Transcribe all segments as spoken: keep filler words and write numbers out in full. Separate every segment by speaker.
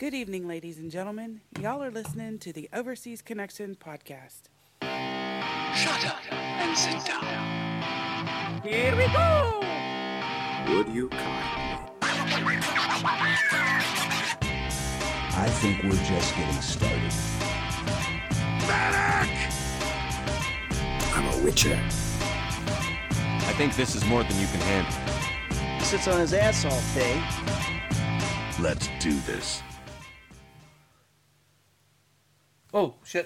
Speaker 1: Good evening, ladies and gentlemen. Y'all are listening to the Overseas Connection podcast.
Speaker 2: Shut up and sit down.
Speaker 1: Here we go!
Speaker 3: Would you kindly? I think we're just getting started.
Speaker 2: Medic!
Speaker 3: I'm a witcher.
Speaker 4: I think this is more than you can handle.
Speaker 5: He sits on his ass all day.
Speaker 2: Let's do this.
Speaker 6: Oh, shit.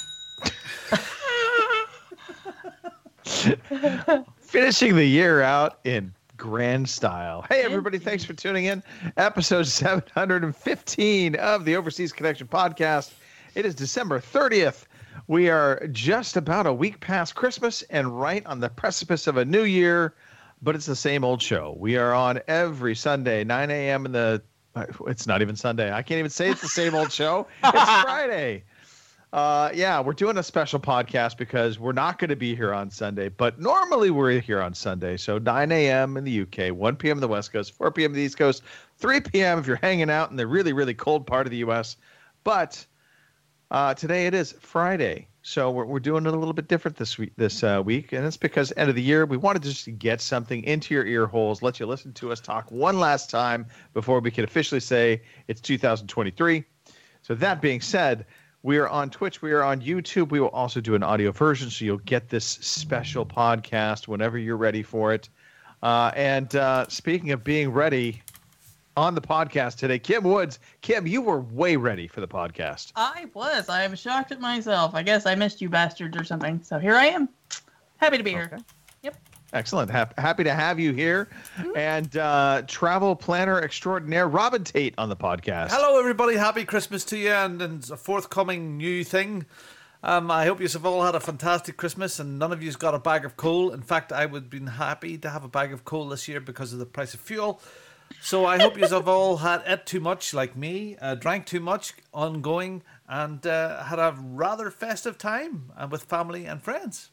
Speaker 7: Finishing the year out in grand style. Hey, everybody, thanks for tuning in. Episode seven hundred fifteen of the Overseas Connection podcast. It is December thirtieth. We are just about a week past Christmas and right on the precipice of a new year, but it's the same old show. We are on every Sunday, nine a.m. in the... It's not even Sunday. I can't even say it's the same old show. It's Friday. Uh, yeah, we're doing a special podcast because we're not going to be here on Sunday, but normally we're here on Sunday. So nine a.m. in the U K, one p.m. in the West Coast, four p.m. in the East Coast, three p.m. if you're hanging out in the really, really cold part of the U S. But uh, today it is Friday, so we're we're doing it a little bit different this week. This uh, week, and it's because end of the year we wanted to just get something into your ear holes, let you listen to us talk one last time before we can officially say it's two thousand twenty-three. So that being said, we are on Twitch. We are on YouTube. We will also do an audio version, so you'll get this special podcast whenever you're ready for it. Uh, and uh, speaking of being ready on the podcast today, Kim Woods. Kim, you were way ready for the podcast.
Speaker 8: I was. I am shocked at myself. I guess I missed you bastards or something. So here I am. Happy to be
Speaker 7: Okay.
Speaker 8: here. Yep.
Speaker 7: Excellent. Ha- happy to have you here. And uh, travel planner extraordinaire Robin Tate on the podcast.
Speaker 6: Hello, everybody. Happy Christmas to you and, and a forthcoming new thing. Um, I hope you have all had a fantastic Christmas and none of you's got a bag of coal. In fact, I would have been happy to have a bag of coal this year because of the price of fuel. So I hope you have all had ate too much like me, uh, drank too much ongoing, and uh, had a rather festive time uh, with family and friends.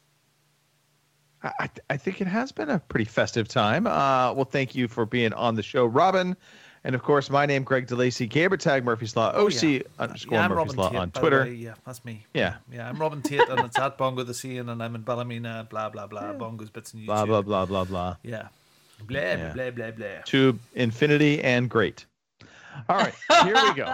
Speaker 7: I, I think it has been a pretty festive time. Uh, well, thank you for being on the show, Robin. And, of course, my name, Greg DeLacy, Gaber Tag Murphy's Law, O C
Speaker 6: Oh, yeah.
Speaker 7: underscore
Speaker 6: yeah, I'm
Speaker 7: Murphy's
Speaker 6: Robin
Speaker 7: Law
Speaker 6: Tate,
Speaker 7: on
Speaker 6: by the
Speaker 7: Twitter.
Speaker 6: way. Yeah, that's me.
Speaker 7: Yeah.
Speaker 6: Yeah, I'm Robin Tate, and it's at Bongo the Sea, and I'm in Ballymena, blah, blah, blah, Bongo's Bits and YouTube.
Speaker 7: Blah, blah, blah, blah, blah.
Speaker 6: Yeah. Blah,
Speaker 7: Yeah.
Speaker 6: blah, blah, blah.
Speaker 7: To infinity and great. All right, here we go.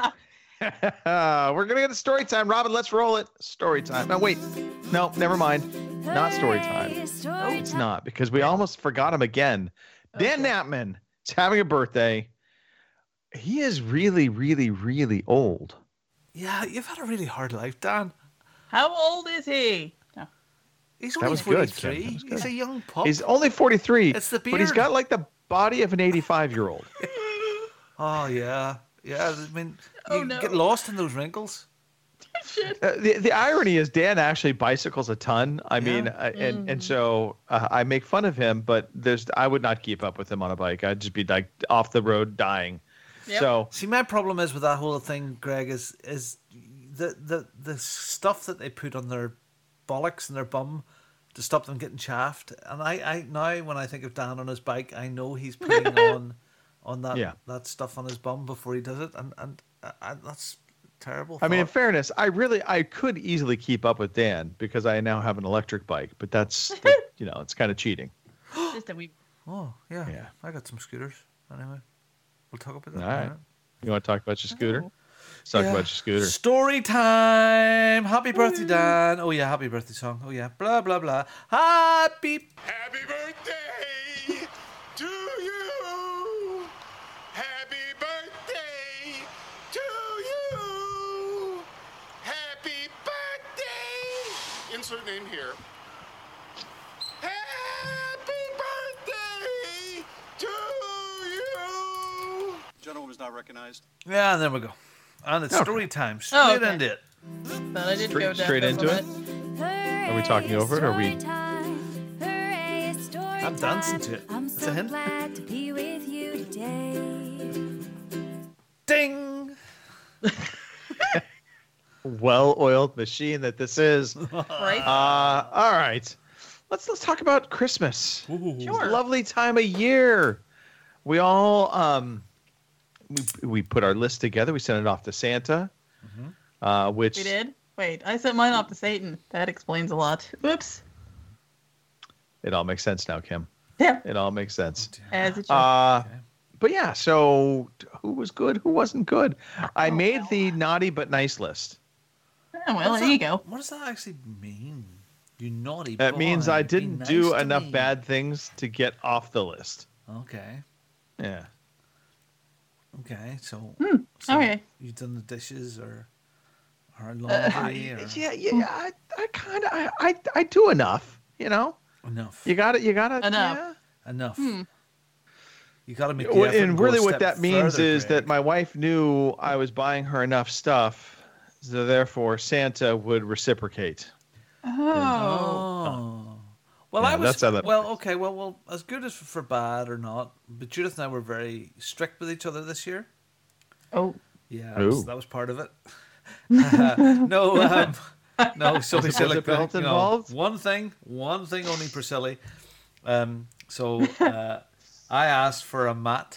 Speaker 7: We're going to get to story time. Robin, let's roll it. Story time. No, wait. No, never mind. Not story time. No, it's not, because we almost forgot him again. Dan
Speaker 8: Okay.
Speaker 7: Knappman is having a birthday. He is really, really, really old.
Speaker 6: Yeah, you've had a really hard life, Dan.
Speaker 8: How old is he? No.
Speaker 6: He's
Speaker 7: That
Speaker 6: only
Speaker 7: was good, Kim.
Speaker 6: forty-three.
Speaker 7: That was good.
Speaker 6: He's a young pup.
Speaker 7: He's only forty-three,
Speaker 6: It's the
Speaker 7: but he's
Speaker 6: beard.
Speaker 7: got like the body of an eighty-five-year-old.
Speaker 6: Oh, yeah. Yeah, I mean, you
Speaker 8: Oh, no.
Speaker 6: get lost in those wrinkles.
Speaker 8: Shit.
Speaker 7: Uh, the the irony is Dan actually bicycles a ton. I mean,
Speaker 6: Yeah.
Speaker 7: uh, and and so uh, I make fun of him, but there's I would not keep up with him on a bike. I'd just be like off the road dying.
Speaker 8: Yep.
Speaker 7: So
Speaker 6: See, my problem is with that whole thing, Greg, is is the, the, the stuff that they put on their bollocks and their bum to stop them getting chaffed. And I, I now, when I think of Dan on his bike, I know he's putting on on that
Speaker 7: Yeah.
Speaker 6: that stuff on his bum before he does it. And, and uh, uh, that's terrible.
Speaker 7: I mean, in
Speaker 6: thought.
Speaker 7: fairness, I really I could easily keep up with Dan because I now have an electric bike, but that's you know it's kind of cheating.
Speaker 8: Just a wee.
Speaker 6: Oh, yeah.
Speaker 7: Yeah.
Speaker 6: I got some scooters. Anyway, we'll talk about
Speaker 7: All
Speaker 6: that.
Speaker 7: right. You want to talk about your scooter? Let's talk
Speaker 6: Yeah.
Speaker 7: about your scooter.
Speaker 6: Story time. Happy birthday, Dan. Oh, yeah. Happy birthday song. Oh, yeah. Blah, blah, blah. Happy.
Speaker 2: Happy birthday to you. Happy birthday to you. Happy birthday. Insert name here. Happy birthday to you.
Speaker 9: Gentleman was not recognized.
Speaker 6: Yeah, and there we go. And it's
Speaker 7: Okay.
Speaker 6: story time. Straight
Speaker 8: Oh, okay.
Speaker 6: into it.
Speaker 8: But I did
Speaker 7: Straight-
Speaker 8: go down
Speaker 7: straight
Speaker 8: for a
Speaker 7: into it?
Speaker 8: minute.
Speaker 7: Are we talking over it, or are we-
Speaker 6: I'm dancing to it.
Speaker 10: I'm
Speaker 6: That's a
Speaker 10: so
Speaker 6: hint.
Speaker 10: glad to be with you today.
Speaker 6: Ding.
Speaker 7: Well-oiled machine that this is.
Speaker 8: Right?
Speaker 7: Uh, all right. Let's let's talk about Christmas.
Speaker 6: Ooh.
Speaker 7: It's a lovely time of year. We all um we, we put our list together. We sent it off to Santa, uh, which
Speaker 8: We did? Wait, I sent mine off to Satan. That explains a lot. Whoops.
Speaker 7: it all makes sense now, Kim.
Speaker 8: Yeah.
Speaker 7: It all makes sense.
Speaker 8: As it should.
Speaker 7: Uh, but yeah, so who was good? Who wasn't good? I made the naughty but nice list.
Speaker 8: Oh, well, there you go.
Speaker 6: What does that actually mean? You naughty
Speaker 7: That
Speaker 6: boy.
Speaker 7: means I
Speaker 6: Be
Speaker 7: didn't
Speaker 6: nice
Speaker 7: do
Speaker 6: to
Speaker 7: enough
Speaker 6: me.
Speaker 7: bad things to get off the list.
Speaker 6: Okay.
Speaker 7: Yeah.
Speaker 6: Okay. So.
Speaker 8: Hmm,
Speaker 6: so
Speaker 8: okay.
Speaker 6: You've done the dishes or, or
Speaker 7: Uh,
Speaker 6: laundry or
Speaker 7: yeah, yeah, I, I kind of, I, I, I do enough. You know,
Speaker 6: enough.
Speaker 7: you got it. You got it.
Speaker 8: Enough.
Speaker 7: Yeah.
Speaker 6: Enough.
Speaker 8: Hmm.
Speaker 6: You got to make the
Speaker 7: Well,
Speaker 6: effort
Speaker 7: and
Speaker 6: go a
Speaker 7: really, what
Speaker 6: step
Speaker 7: that means
Speaker 6: further,
Speaker 7: is
Speaker 6: Greg.
Speaker 7: that my wife knew I was buying her enough stuff, so therefore Santa would reciprocate.
Speaker 8: Oh.
Speaker 6: Oh. Well,
Speaker 7: Yeah,
Speaker 6: I was
Speaker 7: that's how that
Speaker 6: well.
Speaker 7: works.
Speaker 6: Okay. Well, well, as good as for bad or not, but Judith and I were very strict with each other this year.
Speaker 8: Oh.
Speaker 6: Yeah, that was,
Speaker 7: Ooh.
Speaker 6: that was part of it. Uh, no, um, no. So we
Speaker 7: Was
Speaker 6: said
Speaker 7: the
Speaker 6: like
Speaker 7: belt
Speaker 6: you know,
Speaker 7: involved?
Speaker 6: one thing, one thing only, Priscilla. Um, so uh, I asked for a mat.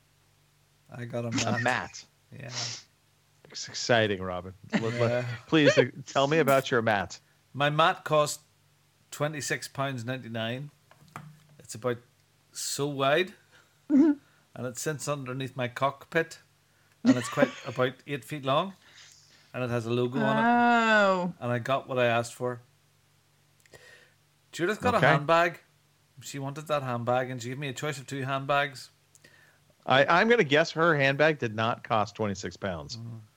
Speaker 6: I got a mat.
Speaker 7: A mat.
Speaker 6: Yeah.
Speaker 7: It's exciting, Robin. Let- let-
Speaker 6: Yeah.
Speaker 7: Please uh, tell me about your mat.
Speaker 6: My mat cost twenty six pounds ninety nine. It's about so wide, and it sits underneath my cockpit, and it's quite about eight feet long, and it has a logo on it.
Speaker 8: Oh.
Speaker 6: And I got what I asked for. Judith got
Speaker 7: Okay.
Speaker 6: a handbag. She wanted that handbag, and she gave me a choice of two handbags.
Speaker 7: I, I'm going to guess her handbag did not cost twenty-six pounds.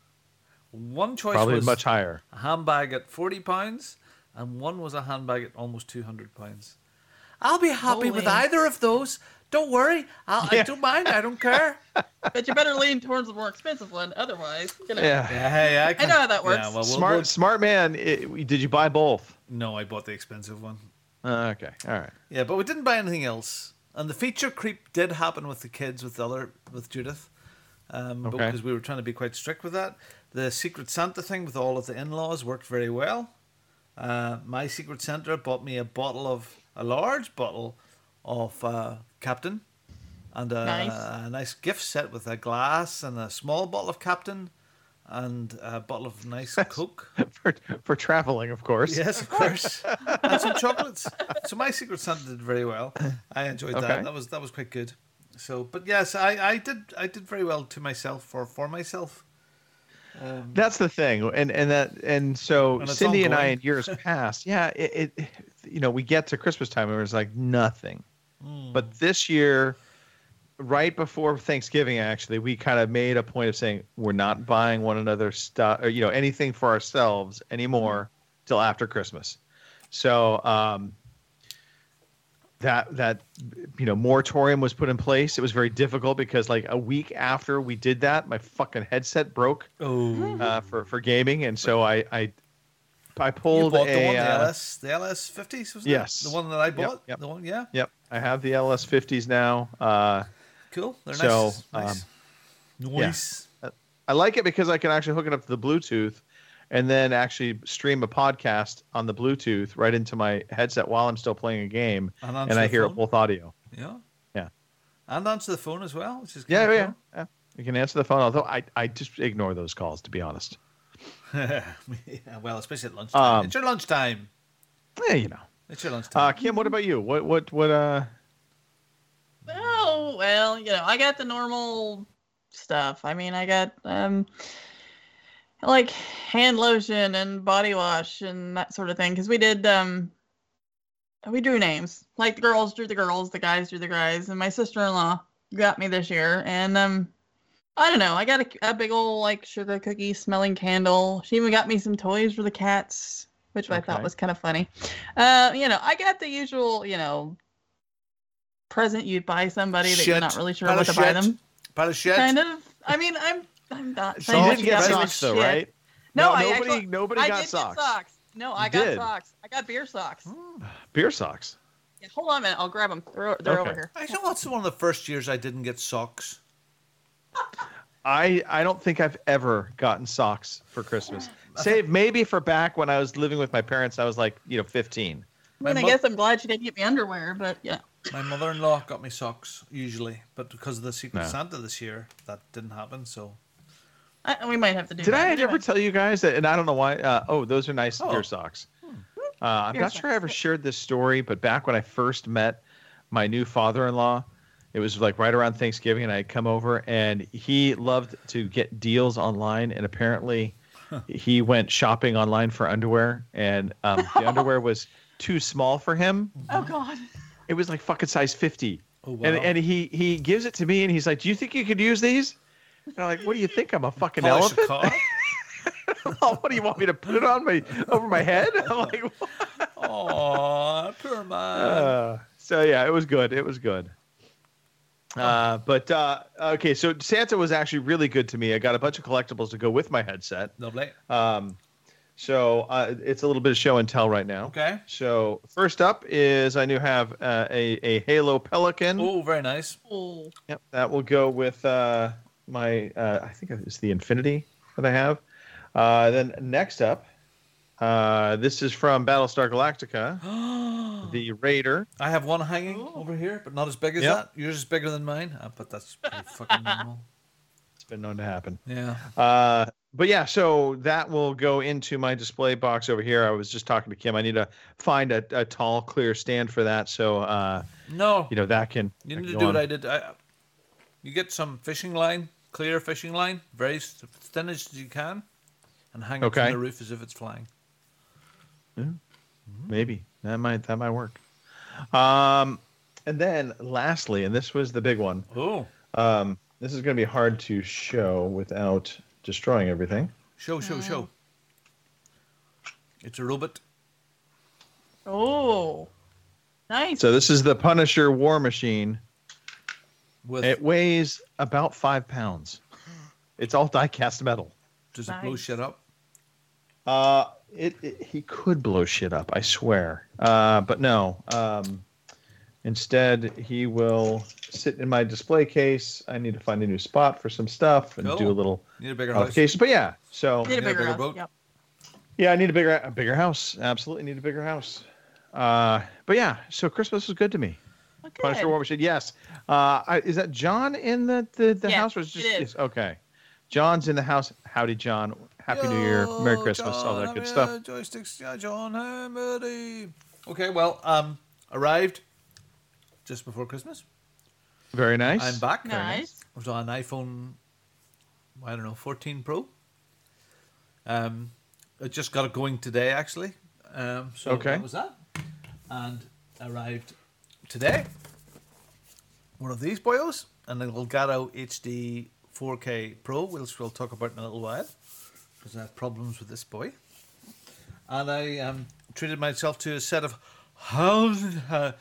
Speaker 6: One choice
Speaker 7: Probably
Speaker 6: was
Speaker 7: much higher.
Speaker 6: a handbag at forty pounds, and one was a handbag at almost two hundred pounds. I'll be happy with
Speaker 8: Holy.
Speaker 6: either of those. Don't worry. I'll, I
Speaker 7: Yeah.
Speaker 6: don't mind. I don't care.
Speaker 8: But you better lean towards the more expensive one. Otherwise, you know.
Speaker 7: Yeah.
Speaker 6: Yeah, hey, I, can,
Speaker 8: know how that works.
Speaker 6: Yeah, well, we'll-
Speaker 7: Smart,
Speaker 6: we'll-
Speaker 7: smart man. It, did you buy both?
Speaker 6: no, I bought the expensive one.
Speaker 7: Uh, okay. All right.
Speaker 6: Yeah, but we didn't buy anything else. And the feature creep did happen with the kids, with the other, with Judith, um,
Speaker 7: Okay.
Speaker 6: because we were trying to be quite strict with that. The Secret Santa thing with all of the in-laws worked very well. Uh, my Secret Santa bought me a bottle of a large bottle of uh, Captain, and a
Speaker 8: Nice.
Speaker 6: a nice gift set with a glass and a small bottle of Captain, and a bottle of nice Coke.
Speaker 7: For, for traveling, of course.
Speaker 6: Yes, of course, and some chocolates. So my Secret Santa did very well. I enjoyed
Speaker 7: Okay.
Speaker 6: that. That was that was quite good. So, but yes, I, I did I did very well to myself for for myself. Um,
Speaker 7: That's the thing, and and that and so
Speaker 6: And it's
Speaker 7: Cindy and I
Speaker 6: ongoing.
Speaker 7: in years past, yeah, it, it, you know, we get to Christmas time and it was like nothing,
Speaker 6: Hmm.
Speaker 7: but this year, right before Thanksgiving, actually, we kind of made a point of saying we're not buying one another stuff, or you know, anything for ourselves anymore till after Christmas. So um, that that you know moratorium was put in place. It was very difficult because like a week after we did that, my fucking headset broke
Speaker 6: oh,
Speaker 7: uh, for for gaming, and so I I, I
Speaker 6: you
Speaker 7: pulled
Speaker 6: bought
Speaker 7: a
Speaker 6: the one, the
Speaker 7: uh,
Speaker 6: L S, the L S fifties, was
Speaker 7: yes.
Speaker 6: it? The one that I bought.
Speaker 7: yep.
Speaker 6: The one, yeah,
Speaker 7: yep. I have the L S fifties now. Uh,
Speaker 6: cool. They're
Speaker 7: So,
Speaker 6: nice. nice.
Speaker 7: um,
Speaker 6: nice.
Speaker 7: I like it because I can actually hook it up to the Bluetooth, and then actually stream a podcast on the Bluetooth right into my headset while I'm still playing a game,
Speaker 6: And answer
Speaker 7: and I
Speaker 6: the
Speaker 7: hear it
Speaker 6: phone?
Speaker 7: both audio.
Speaker 6: Yeah.
Speaker 7: Yeah.
Speaker 6: And answer the phone as well, which is
Speaker 7: Yeah,
Speaker 6: kinda
Speaker 7: yeah, yeah. You can answer the phone, although I I just ignore those calls, to be honest.
Speaker 6: cool. yeah, well, especially at lunchtime.
Speaker 7: Um,
Speaker 6: it's your lunchtime.
Speaker 7: Yeah, you know.
Speaker 6: It's your lunchtime.
Speaker 7: Uh, Kim, what about you? What what what uh?
Speaker 8: Oh, well, you know, I got the normal stuff. I mean, I got um like hand lotion and body wash and that sort of thing because we did um we drew names. Like the girls drew the girls, the guys drew the guys, and my sister-in-law got me this year, and um I don't know, I got a, a big old like sugar cookie smelling candle. She even got me some toys for the cats, which I thought
Speaker 7: Okay.
Speaker 8: was kind of funny. Uh, you know, I got the usual, you know, present you'd buy somebody that you're
Speaker 6: Shit.
Speaker 8: not really sure
Speaker 6: Pile
Speaker 8: what
Speaker 6: of
Speaker 8: to buy
Speaker 6: shit.
Speaker 8: them.
Speaker 6: Pile of shit.
Speaker 8: Kind of. I mean, I'm I'm not
Speaker 7: So
Speaker 8: saying
Speaker 7: you
Speaker 8: that
Speaker 7: didn't
Speaker 8: you
Speaker 7: get
Speaker 8: got me with
Speaker 7: socks though,
Speaker 8: shit.
Speaker 7: right?
Speaker 8: No,
Speaker 7: No,
Speaker 8: I
Speaker 7: nobody-
Speaker 8: actually,
Speaker 7: nobody
Speaker 8: I
Speaker 7: got
Speaker 8: did
Speaker 7: socks.
Speaker 8: Get socks. No, I
Speaker 7: You
Speaker 8: got
Speaker 7: did?
Speaker 8: socks. I got beer socks.
Speaker 7: Beer socks.
Speaker 8: Yeah, hold on a minute. I'll grab them. They're, they're over
Speaker 7: Okay.
Speaker 8: here.
Speaker 6: I know what's one of the first years I didn't get socks.
Speaker 7: I I don't think I've ever gotten socks for Christmas. Save maybe for back when I was living with my parents. I was like, you know, fifteen.
Speaker 8: I mean, I
Speaker 6: mo-
Speaker 8: guess I'm glad you didn't get me underwear, but yeah.
Speaker 6: My mother-in-law got me socks usually, but because of the Secret
Speaker 7: No.
Speaker 6: Santa this year, that didn't happen. So
Speaker 8: I, we might have to do
Speaker 7: Did
Speaker 8: that.
Speaker 7: I
Speaker 8: Anyway.
Speaker 7: ever tell you guys that? And I don't know why. Uh, oh, those are nice
Speaker 6: Oh.
Speaker 7: ear socks. Uh, I'm
Speaker 8: Ear
Speaker 7: not sure I ever shared this story, but back when I first met my new father-in-law, it was like right around Thanksgiving, and I had come over, and he loved to get deals online, and apparently he went shopping online for underwear, and um, the underwear was too small for him.
Speaker 8: Oh God.
Speaker 7: It was like fucking size fifty.
Speaker 6: Oh, wow.
Speaker 7: And and he he gives it to me, and he's like, "Do you think you could use these?" And I'm like, "What do you think? I'm a fucking
Speaker 6: polish a
Speaker 7: elephant?
Speaker 6: car.
Speaker 7: Oh, what do you want me to put it on my over my head?" I'm like, what?
Speaker 6: Oh, poor man.
Speaker 7: Uh, so yeah, it was good. It was good. Uh, but uh, okay, so Santa was actually really good to me. I got a bunch of collectibles to go with my headset.
Speaker 6: Lovely.
Speaker 7: Um, so uh, it's a little bit of show and tell right now.
Speaker 6: Okay.
Speaker 7: So first up is I now have uh, a a Halo Pelican.
Speaker 6: Oh, very nice.
Speaker 8: Oh.
Speaker 7: Yep, that will go with uh, my. Uh, I think it's the Infinity that I have. Uh, then next up, uh, this is from Battlestar Galactica, the Raider.
Speaker 6: I have one hanging over here, but not as big as
Speaker 7: Yep.
Speaker 6: that. Yours is bigger than mine, uh, but that's pretty fucking normal.
Speaker 7: It's been known to happen.
Speaker 6: Yeah.
Speaker 7: Uh, but yeah, so that will go into my display box over here. I was just talking to Kim. I need to find a, a tall, clear stand for that. So, uh,
Speaker 6: No.
Speaker 7: you know, that can.
Speaker 6: You
Speaker 7: that
Speaker 6: need
Speaker 7: can
Speaker 6: to
Speaker 7: go
Speaker 6: do
Speaker 7: on.
Speaker 6: what I did. I, you get some fishing line, clear fishing line, very s- thin as you can, and hang it
Speaker 7: Okay.
Speaker 6: from the roof as if it's flying.
Speaker 7: Maybe that might that might work. Um, and then lastly, and this was the big one.
Speaker 6: Oh.
Speaker 7: Um, this is going to be hard to show without destroying everything.
Speaker 6: Show, show, show. It's a robot.
Speaker 8: Oh. Nice.
Speaker 7: So this is the Punisher War Machine.
Speaker 6: With
Speaker 7: It weighs about five pounds. It's all die-cast metal.
Speaker 6: does it blow
Speaker 8: Nice.
Speaker 6: shit up?
Speaker 7: Uh, it, it he could blow shit up, I swear. Uh, but no. Um, instead, he will sit in my display case. I need to find a new spot for some stuff and
Speaker 6: Cool.
Speaker 7: do a little
Speaker 6: Need a bigger house.
Speaker 7: modification. But yeah, so
Speaker 8: Need a
Speaker 6: Need a
Speaker 8: bigger,
Speaker 6: bigger
Speaker 8: house.
Speaker 6: boat?
Speaker 8: Yep.
Speaker 7: yeah, I need a bigger a bigger house. Absolutely need a bigger house. Uh, but yeah, so Christmas was good to me.
Speaker 8: Oh, good.
Speaker 7: Punisher War Machine, yes. Uh, I, is that John in the the, the
Speaker 8: Yeah,
Speaker 7: house? Or is it just
Speaker 8: it is.
Speaker 7: yes, okay? John's in the house. Howdy, John. Happy New Year, Merry
Speaker 6: Yo,
Speaker 7: Christmas, all that
Speaker 6: John,
Speaker 7: good
Speaker 6: I'm
Speaker 7: stuff.
Speaker 6: here, Joysticks, yeah, John, hey, buddy. Okay, well, um, arrived just before Christmas.
Speaker 7: Very nice.
Speaker 6: I'm back.
Speaker 8: Nice.
Speaker 6: I was on an iPhone, I don't know, fourteen Pro. Um, I just got it going today, actually. Um, so
Speaker 7: Okay.
Speaker 6: that was that. And arrived today. One of these boyos, and an Elgato H D four K Pro, which we'll talk about in a little while, because I have problems with this boy. And I um, treated myself to a set of Hausenved,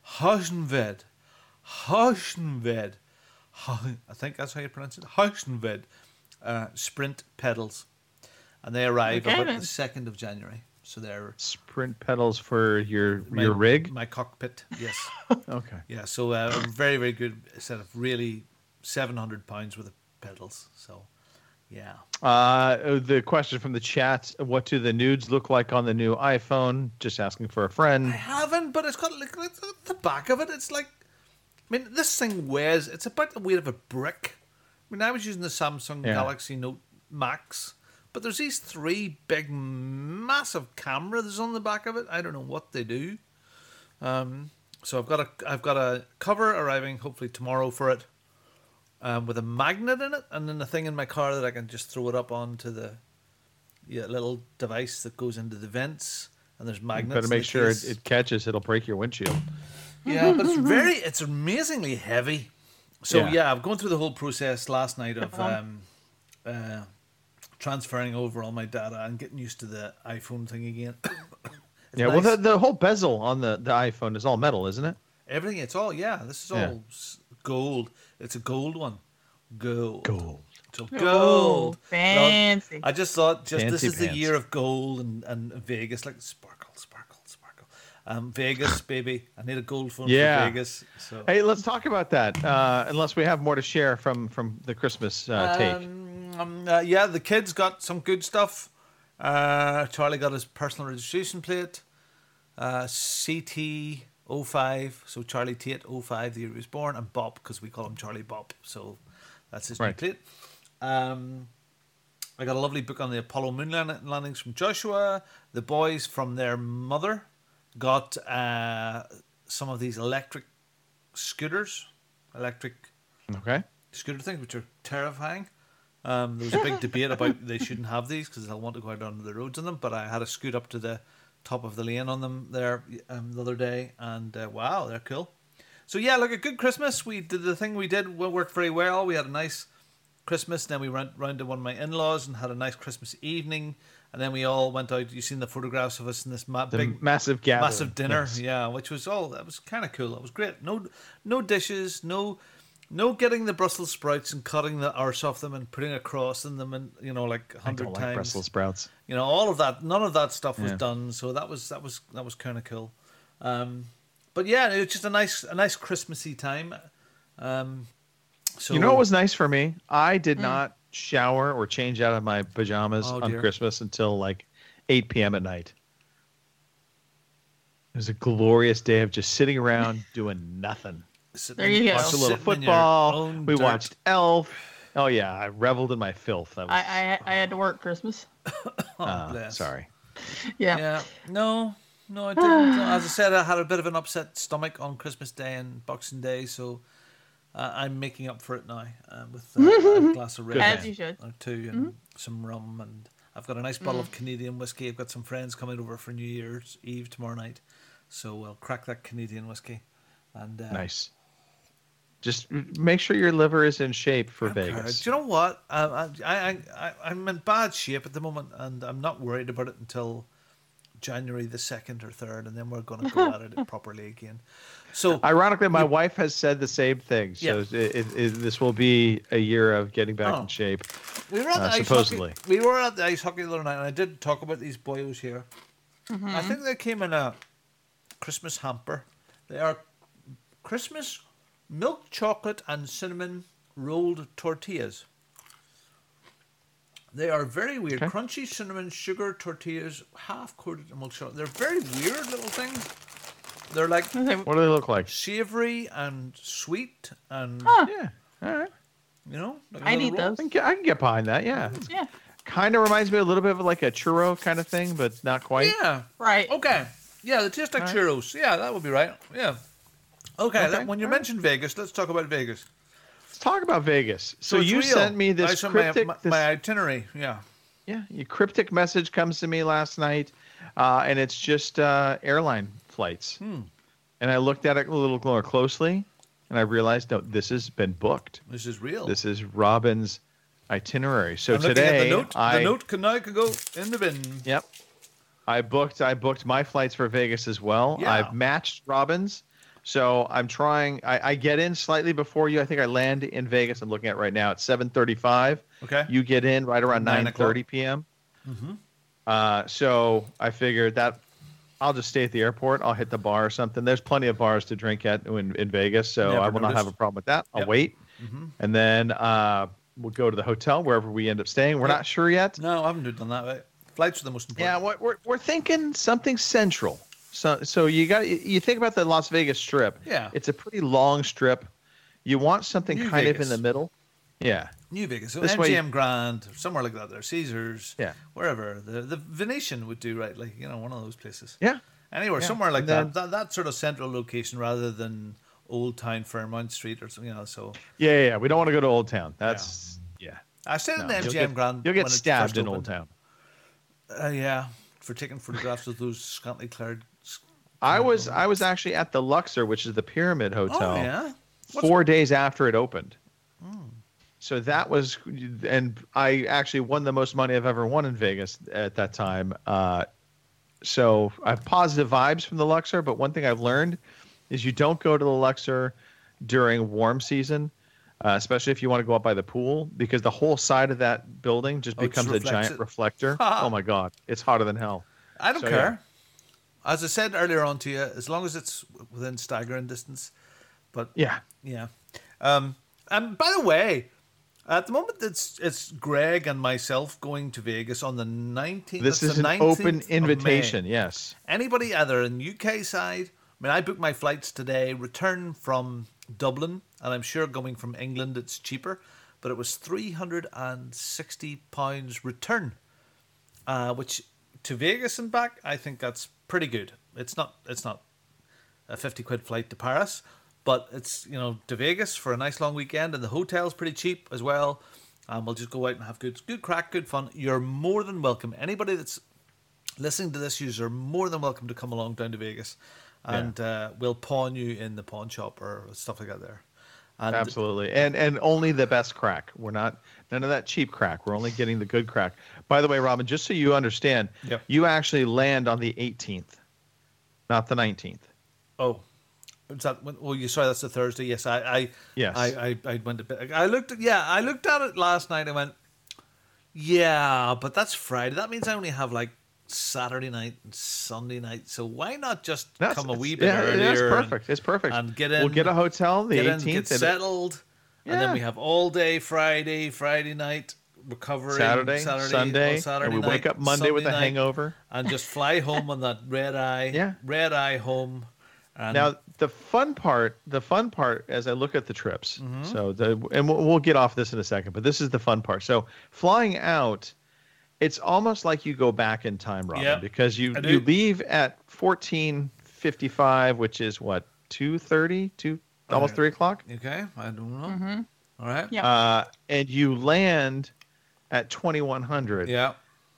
Speaker 6: Hausenved, I think that's how you pronounce it, Hausenved uh, Sprint pedals. And they arrive
Speaker 8: Okay,
Speaker 6: about
Speaker 8: then.
Speaker 6: the second of January. So they're
Speaker 7: Sprint pedals for your
Speaker 6: my,
Speaker 7: your rig.
Speaker 6: my cockpit, yes.
Speaker 7: Okay.
Speaker 6: Yeah, so uh, a very, very good set of really seven hundred pounds worth of pedals. So, yeah.
Speaker 7: Uh, the question from the chat: what do the nudes look like on the new iPhone? Just asking for a
Speaker 6: I
Speaker 7: friend.
Speaker 6: haven't, but it's got like like the- the back of it. It's like, I mean, this thing weighs, it's about the weight of a brick. I mean, I was using the Samsung
Speaker 7: Yeah.
Speaker 6: Galaxy Note Max, but there's these three big, massive cameras on the back of it. I don't know what they do. Um, so I've got a, I've got a cover arriving hopefully tomorrow for it, um, with a magnet in it, and then a thing in my car that I can just throw it up onto the, yeah, little device that goes into the vents, and there's magnets.
Speaker 7: Better
Speaker 6: in
Speaker 7: make
Speaker 6: the
Speaker 7: sure
Speaker 6: case.
Speaker 7: it, it catches. It'll break your windshield.
Speaker 6: Yeah, but it's very, it's amazingly heavy. So
Speaker 7: Yeah.
Speaker 6: yeah, I've gone through the whole process last night of um, uh, transferring over all my data and getting used to the iPhone thing again. It's
Speaker 7: Yeah. Well,
Speaker 6: nice.
Speaker 7: the, the whole bezel on the, the iPhone is all metal, isn't it?
Speaker 6: Everything, it's all, yeah, this is all
Speaker 7: Yeah.
Speaker 6: s gold. It's a gold one. Gold.
Speaker 7: Gold.
Speaker 6: So
Speaker 8: Oh,
Speaker 6: gold.
Speaker 8: fancy.
Speaker 6: I just thought, just this
Speaker 7: Fancy
Speaker 6: is the
Speaker 7: pants.
Speaker 6: year of gold and, and Vegas, like sparkle, sparkle, sparkle. Um, Vegas, baby. I need a gold phone
Speaker 7: Yeah.
Speaker 6: for Vegas. So.
Speaker 7: Hey, let's talk about that. Uh, unless we have more to share from from the Christmas uh, take.
Speaker 6: Um, um, uh, yeah, the kids got some good stuff. Uh, Charlie got his personal registration plate. Uh, C T oh five, so Charlie Tate, oh five, the year he was born, and Bop, because we call him Charlie Bop, so that's his
Speaker 7: Right.
Speaker 6: new plate. Um, I got a lovely book on the Apollo moon land- landings from Joshua. The boys from their mother got uh, some of these electric scooters, electric
Speaker 7: Okay.
Speaker 6: scooter things, which are terrifying. Um, there was a big debate about they shouldn't have these because they'll want to go out on the roads on them, but I had to scoot up to the top of the lane on them there um, the other day, and uh, wow, they're cool. So yeah, look, a good Christmas. We did the thing we did worked very well. We had a nice Christmas, then we went round to one of my in-laws and had a nice Christmas evening, and then we all went out. You've seen the photographs of us in this ma-
Speaker 7: The
Speaker 6: big
Speaker 7: massive gathering.
Speaker 6: massive dinner,
Speaker 7: Yes.
Speaker 6: yeah, which was all that was kind of cool. That was great. No, no dishes, no, no getting the Brussels sprouts and cutting the arse off them and putting a cross in them, and you know, like a
Speaker 7: I
Speaker 6: hundred
Speaker 7: don't
Speaker 6: times.
Speaker 7: like Brussels sprouts.
Speaker 6: You know, all of that. None of that stuff was
Speaker 7: Yeah.
Speaker 6: done. So that was that was that was kind of cool. Um, but yeah, it was just a nice a nice Christmassy time. Um, so
Speaker 7: You know what was nice for me? I did not shower or change out of my pajamas
Speaker 6: Oh,
Speaker 7: on
Speaker 6: dear.
Speaker 7: Christmas until like eight p.m. at night. It was a glorious day of just sitting around doing nothing.
Speaker 6: sitting
Speaker 8: There
Speaker 6: in-
Speaker 8: you go.
Speaker 7: Watched a little
Speaker 6: sitting in your
Speaker 7: football.
Speaker 6: own
Speaker 7: We
Speaker 6: dirt.
Speaker 7: watched Elf. Oh yeah, I reveled in my filth. That was,
Speaker 8: I, I I had to work Christmas.
Speaker 7: uh,
Speaker 6: bless.
Speaker 7: sorry.
Speaker 8: Yeah.
Speaker 6: Yeah, no, no, I didn't. No, as I said, I had a bit of an upset stomach on Christmas Day and Boxing Day, so uh, I'm making up for it now uh, with uh, a glass of red
Speaker 8: As
Speaker 6: wine
Speaker 8: you should.
Speaker 6: or two and some rum, and I've got a nice bottle of Canadian whiskey. I've got some friends coming over for New Year's Eve tomorrow night, so we'll crack that Canadian whiskey. And uh,
Speaker 7: Nice. Just make sure your liver is in shape for
Speaker 6: Okay.
Speaker 7: Vegas.
Speaker 6: Do you know what? I, I, I, I, I'm in bad shape at the moment, and I'm not worried about it until January the second or third, and then we're going to go at it properly again. So,
Speaker 7: Ironically, my wife has said the same thing. So
Speaker 6: Yeah.
Speaker 7: it, it, it, this will be a year of getting back
Speaker 6: Oh.
Speaker 7: in shape.
Speaker 6: we were at the
Speaker 7: uh,
Speaker 6: ice
Speaker 7: supposedly.
Speaker 6: hockey. We were at the ice hockey the other night, and I did talk about these boyos here. I think they came in a Christmas hamper. They are Christmas milk chocolate and cinnamon rolled tortillas. They are very weird.
Speaker 7: Okay.
Speaker 6: Crunchy cinnamon sugar tortillas, half coated in milk chocolate. They're very weird little things. They're like
Speaker 7: What do they look like?
Speaker 6: savory and sweet, and
Speaker 7: Yeah. All right.
Speaker 6: you know, like a
Speaker 8: I'd
Speaker 6: little
Speaker 8: eat
Speaker 6: roll.
Speaker 8: those.
Speaker 7: I can get, I can get behind that. Yeah.
Speaker 8: Yeah.
Speaker 7: Kind of reminds me a little bit of like a churro kind of thing, but not quite.
Speaker 6: Yeah.
Speaker 8: Right.
Speaker 6: Okay. Yeah, they taste like
Speaker 7: All right.
Speaker 6: churros. Yeah, that would be right. Yeah. Okay.
Speaker 7: Okay,
Speaker 6: let- when you
Speaker 7: all right.
Speaker 6: mentioned Vegas, let's talk about Vegas.
Speaker 7: Let's talk about Vegas. So,
Speaker 6: it's
Speaker 7: you
Speaker 6: real.
Speaker 7: sent me
Speaker 6: I
Speaker 7: this
Speaker 6: sent
Speaker 7: cryptic,
Speaker 6: my, my,
Speaker 7: this,
Speaker 6: my itinerary. Yeah.
Speaker 7: yeah, your cryptic message comes to me last night, uh, and it's just uh, airline flights.
Speaker 6: Hmm.
Speaker 7: And I looked at it a little more closely, and I realized, no, this has been booked.
Speaker 6: This is real.
Speaker 7: This is Robin's itinerary. So
Speaker 6: I'm looking
Speaker 7: today,
Speaker 6: at the note.
Speaker 7: I
Speaker 6: The note can now can go in the bin.
Speaker 7: Yep. I booked I booked my flights for Vegas as well.
Speaker 6: Yeah.
Speaker 7: I've matched Robin's. So I'm trying I, I get in slightly before you. I think I land in Vegas. I'm looking at right now at seven thirty-five.
Speaker 6: Okay.
Speaker 7: You get in right around
Speaker 6: Nine
Speaker 7: nine thirty p.m.
Speaker 6: Mm-hmm.
Speaker 7: Uh, so I figured that I'll just stay at the airport. I'll hit the bar or something. There's plenty of bars to drink at in, in Vegas, so
Speaker 6: Never
Speaker 7: I will not have a
Speaker 6: noticed.
Speaker 7: problem with that. I'll
Speaker 6: Yep.
Speaker 7: wait.
Speaker 6: Mhm.
Speaker 7: And then uh, we'll go to the hotel wherever we end up staying. We're
Speaker 6: Yep.
Speaker 7: not sure yet.
Speaker 6: No, I haven't done that. Right? Flights are the most important.
Speaker 7: Yeah, what we're we're thinking something central. So so you got you think about the Las Vegas Strip.
Speaker 6: Yeah.
Speaker 7: It's a pretty long strip. You want something
Speaker 6: New
Speaker 7: kind of
Speaker 6: Vegas.
Speaker 7: in the middle. Yeah.
Speaker 6: New Vegas, so
Speaker 7: This
Speaker 6: M G M
Speaker 7: way-
Speaker 6: Grand, somewhere like that. There, Caesars,
Speaker 7: Yeah.
Speaker 6: wherever. The the Venetian would do right, like you know, one of those places.
Speaker 7: Yeah.
Speaker 6: Anywhere,
Speaker 7: Yeah.
Speaker 6: somewhere like
Speaker 7: And
Speaker 6: that.
Speaker 7: then-
Speaker 6: that. That sort of central location rather than Old Town Fairmount Street or something. You know, so
Speaker 7: Yeah, yeah, yeah. We don't want to go to Old Town. That's yeah.
Speaker 6: I stayed in
Speaker 7: No,
Speaker 6: the
Speaker 7: you'll
Speaker 6: M G M
Speaker 7: get-
Speaker 6: Grand.
Speaker 7: You'll get
Speaker 6: when it
Speaker 7: stabbed
Speaker 6: first
Speaker 7: in
Speaker 6: opened.
Speaker 7: Old Town.
Speaker 6: Uh, yeah, for taking photographs of those scantily clad.
Speaker 7: I was I was actually at the Luxor, which is the Pyramid Hotel,
Speaker 6: Oh yeah.
Speaker 7: four days after it opened. So that was, and I actually won the most money I've ever won in Vegas at that time. Uh, so I have positive vibes from the Luxor, but one thing I've learned is you don't go to the Luxor during warm season, uh, especially if you want to go up by the pool, because the whole side of that building just
Speaker 6: Oh, it just
Speaker 7: becomes a
Speaker 6: reflects
Speaker 7: giant
Speaker 6: it.
Speaker 7: reflector. Oh my God, it's hotter than hell.
Speaker 6: I don't
Speaker 7: So,
Speaker 6: care. As I said earlier on to you, as long as it's within staggering distance. But
Speaker 7: Yeah.
Speaker 6: yeah. Um, and by the way, at the moment it's it's Greg and myself going to Vegas on the nineteenth.
Speaker 7: This
Speaker 6: that's
Speaker 7: is
Speaker 6: the
Speaker 7: an
Speaker 6: 19th
Speaker 7: open
Speaker 6: of May.
Speaker 7: invitation. Yes.
Speaker 6: Anybody either in U K side, mean, I booked my flights today, return from Dublin, and I'm sure going from England it's cheaper, but it was three hundred sixty pounds return, uh, which to Vegas and back, I think that's pretty good. It's not, it's not a fifty quid flight to Paris, but it's, you know, to Vegas for a nice long weekend, and the hotel's pretty cheap as well. Um, we'll just go out and have good, good crack, good fun. You're more than welcome. Anybody that's listening to this, you're more than welcome to come along down to Vegas, and yeah. uh, we'll pawn you in the pawn shop or stuff like that there. And
Speaker 7: Absolutely, and and only the best crack. We're not none of that cheap crack. We're only getting the good crack. By the way, Robin, just so you understand,
Speaker 6: yep.
Speaker 7: you actually land on the eighteenth, not the nineteenth.
Speaker 6: Oh, is that when, well, you sorry, that's the Thursday. Yes, I, I
Speaker 7: yes,
Speaker 6: I, I, I went to bed. I looked at yeah, I looked at it last night. and went, yeah, but that's Friday. That means I only have like Saturday night and Sunday night. So why not just
Speaker 7: that's,
Speaker 6: come a wee bit
Speaker 7: yeah,
Speaker 6: earlier?
Speaker 7: It's perfect. It's perfect.
Speaker 6: And get in.
Speaker 7: We'll get a hotel the
Speaker 6: get
Speaker 7: eighteenth.
Speaker 6: In, get settled, yeah. and then we have all day Friday, Friday night. Recovering
Speaker 7: Saturday,
Speaker 6: Saturday
Speaker 7: Sunday,
Speaker 6: oh, Saturday
Speaker 7: and we
Speaker 6: night,
Speaker 7: wake up Monday
Speaker 6: Sunday
Speaker 7: with a
Speaker 6: night,
Speaker 7: hangover,
Speaker 6: and just fly home on that red eye.
Speaker 7: Yeah,
Speaker 6: red eye home. And
Speaker 7: now the fun part, the fun part, as I look at the trips.
Speaker 6: Mm-hmm.
Speaker 7: So the and we'll, we'll get off this in a second, but this is the fun part. So flying out, it's almost like you go back in time, Robin,
Speaker 6: yep,
Speaker 7: because you you leave at fourteen fifty-five, which is what two thirty, two almost
Speaker 6: right.
Speaker 7: three o'clock.
Speaker 6: Okay, I don't know.
Speaker 8: Mm-hmm.
Speaker 6: All right.
Speaker 8: Yeah.
Speaker 7: Uh, and you land at twenty-one hundred.
Speaker 6: Yeah.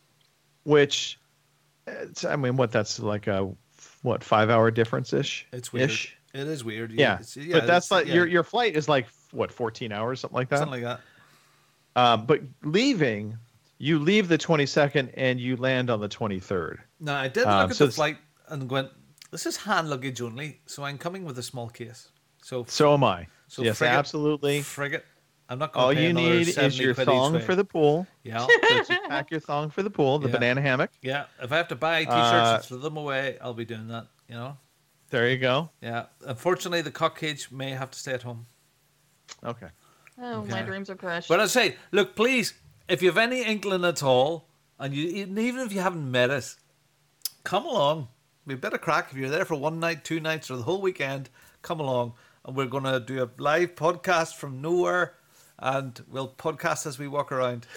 Speaker 7: Which, it's, I mean, what that's like a what five hour difference ish.
Speaker 6: It's weird.
Speaker 7: Ish?
Speaker 6: It is weird.
Speaker 7: Yeah.
Speaker 6: It's, yeah
Speaker 7: but that's like
Speaker 6: yeah.
Speaker 7: your your flight is like what fourteen hours, something like that.
Speaker 6: Something like that.
Speaker 7: Uh, but leaving, you leave the twenty-second and you land on the twenty-third.
Speaker 6: No, I did look
Speaker 7: um,
Speaker 6: at
Speaker 7: so
Speaker 6: the flight and went, "This is hand luggage only, so I'm coming with a small case." So
Speaker 7: so am I.
Speaker 6: So
Speaker 7: yes,
Speaker 6: frigate,
Speaker 7: absolutely.
Speaker 6: Frigate. I'm not going
Speaker 7: All
Speaker 6: to pay
Speaker 7: you need is your thong for the pool.
Speaker 6: Yeah.
Speaker 7: So just pack your thong for the pool, the
Speaker 6: yeah.
Speaker 7: banana hammock.
Speaker 6: Yeah. If I have to buy t-shirts
Speaker 7: uh,
Speaker 6: and throw them away, I'll be doing that. You know.
Speaker 7: There you go.
Speaker 6: Yeah. Unfortunately, the cock cage may have to stay at home.
Speaker 7: Okay.
Speaker 8: Oh,
Speaker 6: okay.
Speaker 8: my dreams are crushed.
Speaker 6: But I say, look, please, if you have any inkling at all, and you even if you haven't met us, come along. Be a bit of crack if you're there for one night, two nights, or the whole weekend. Come along, and we're gonna do a live podcast from nowhere, and we'll podcast as we walk around.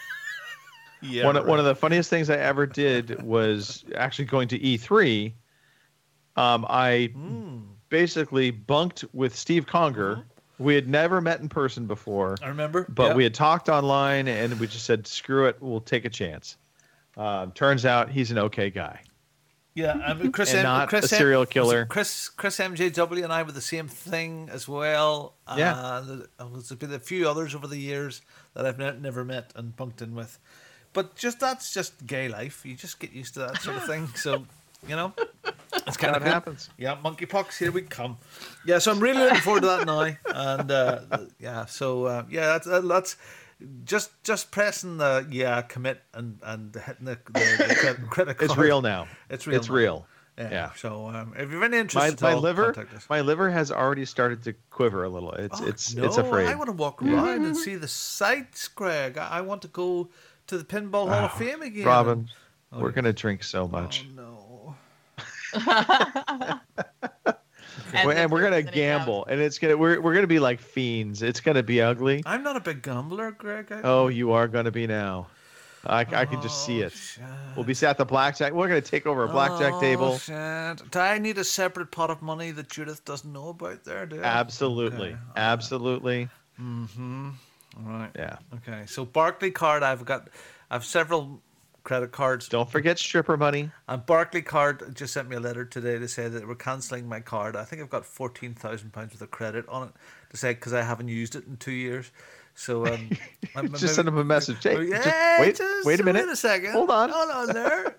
Speaker 6: yeah.
Speaker 7: One
Speaker 6: right.
Speaker 7: one of the funniest things I ever did was actually going to E three. Um, I mm. basically bunked with Steve Conger. Mm-hmm. We had never met in person before.
Speaker 6: I remember.
Speaker 7: But
Speaker 6: yep.
Speaker 7: we had talked online, and we just said, screw it, we'll take a chance. Uh, turns out he's an okay guy.
Speaker 6: Yeah, I mean, Chris,
Speaker 7: and
Speaker 6: M-
Speaker 7: not
Speaker 6: Chris
Speaker 7: a serial
Speaker 6: M-
Speaker 7: killer.
Speaker 6: Chris Chris M J W and I were the same thing as well.
Speaker 7: Yeah.
Speaker 6: Uh, there's been a few others over the years that I've ne- never met and bunked in with. But just that's just gay life. You just get used to that sort of thing. So, you know, it's kind of
Speaker 7: what happens.
Speaker 6: Yeah, monkeypox, here we come. Yeah, so I'm really looking forward to that now. And uh, yeah, so uh, yeah, that's, uh, that's just just pressing the yeah commit and and hitting the, the, the credit, credit card.
Speaker 7: It's real now.
Speaker 6: It's real.
Speaker 7: It's
Speaker 6: now.
Speaker 7: real.
Speaker 6: Yeah.
Speaker 7: yeah.
Speaker 6: So um, if you've any interest,
Speaker 7: my,
Speaker 6: at
Speaker 7: my
Speaker 6: all,
Speaker 7: liver,
Speaker 6: contact us.
Speaker 7: my liver has already started to quiver a little. It's
Speaker 6: Oh,
Speaker 7: it's
Speaker 6: no,
Speaker 7: it's afraid.
Speaker 6: I want to walk around and see the sights, Greg. I, I want to go to the Pinball Hall of Fame again.
Speaker 7: Robin,
Speaker 6: Oh,
Speaker 7: we're
Speaker 6: yeah.
Speaker 7: gonna drink so much.
Speaker 6: Oh,
Speaker 8: And
Speaker 7: We're- and we're gonna gamble, and it's gonna we're we're gonna be like fiends. It's gonna be ugly.
Speaker 6: I'm not a big gambler, Greg. I,
Speaker 7: Oh, you are gonna be now. I, I can just see
Speaker 6: Oh,
Speaker 7: it.
Speaker 6: shit.
Speaker 7: We'll be sat at the blackjack. We're gonna take over a blackjack
Speaker 6: Oh,
Speaker 7: table.
Speaker 6: Shit. Do I need a separate pot of money that Judith doesn't know about there? Do I?
Speaker 7: Absolutely,
Speaker 6: Okay.
Speaker 7: absolutely.
Speaker 6: Mm-hmm. All right.
Speaker 7: Yeah.
Speaker 6: Okay. So Barclay card, I've got, I've several credit cards.
Speaker 7: Don't forget stripper money.
Speaker 6: And Barclay card just sent me a letter today to say that we're cancelling my card. I think I've got fourteen thousand pounds worth of credit on it to say because I haven't used it in two years. So um, I'm-
Speaker 7: Just
Speaker 6: maybe-
Speaker 7: send them a message. Hey,
Speaker 6: Oh, yeah,
Speaker 7: just wait,
Speaker 6: just
Speaker 7: wait a minute.
Speaker 6: Wait a second.
Speaker 7: Hold on.
Speaker 6: Hold on there.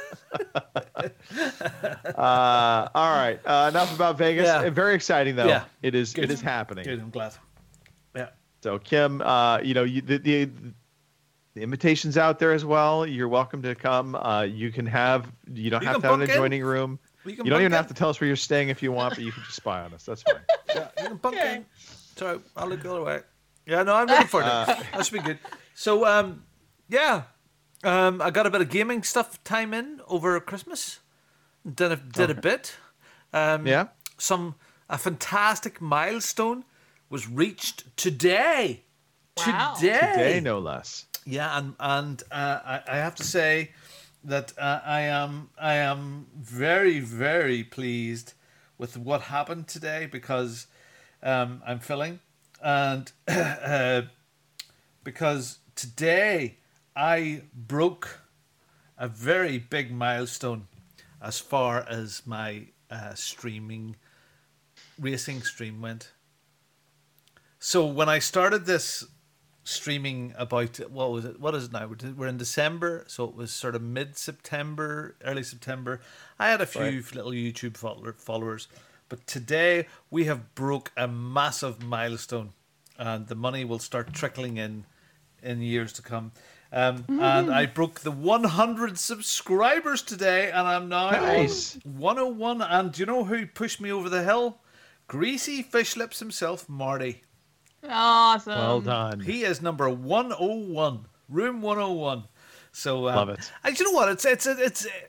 Speaker 7: Uh, all right. Uh, enough about Vegas.
Speaker 6: Yeah.
Speaker 7: Uh, Very exciting though.
Speaker 6: Yeah.
Speaker 7: It is.
Speaker 6: Good.
Speaker 7: It is happening.
Speaker 6: Good. I'm glad. Yeah.
Speaker 7: So Kim, uh, you know, you, the, the the invitation's out there as well. You're welcome to come. Uh, you can have. You don't
Speaker 6: You
Speaker 7: have
Speaker 6: can
Speaker 7: to have an
Speaker 6: book in.
Speaker 7: adjoining room.
Speaker 6: You
Speaker 7: You
Speaker 6: can
Speaker 7: don't
Speaker 6: book
Speaker 7: even
Speaker 6: in.
Speaker 7: have to tell us where you're staying if you want, but you can just spy on us. That's fine.
Speaker 6: Yeah, you can bunk in. So I'll look the other way. Yeah, no, I'm looking forward to
Speaker 7: Uh,
Speaker 6: it. That should be good. So, um, yeah, um, I got a bit of gaming stuff time in over Christmas. Did a, did a bit. Um,
Speaker 7: Yeah.
Speaker 6: Some a fantastic milestone was reached today.
Speaker 8: Wow.
Speaker 6: Today.
Speaker 7: Today, no less.
Speaker 6: Yeah, and and uh, I, I have to say that uh, I am I am very very pleased with what happened today because um, I'm filling and uh, because today I broke a very big milestone as far as my uh, streaming racing stream went. So when I started this streaming about what was it? What is it now? We're in December, so it was sort of mid-September, early September. I had a few
Speaker 7: Right.
Speaker 6: little YouTube follower, followers, but today we have broke a massive milestone, and the money will start trickling in in years to come. Um, and I broke the one hundred subscribers today, and I'm now
Speaker 7: Nice.
Speaker 6: on one oh one. And do you know who pushed me over the hill? Greasy Fish Lips himself, Marty.
Speaker 8: Awesome.
Speaker 7: Well done.
Speaker 6: He is number one oh one, room one oh one. So um,
Speaker 7: Love it.
Speaker 6: And you know what? It's it's a, it's a,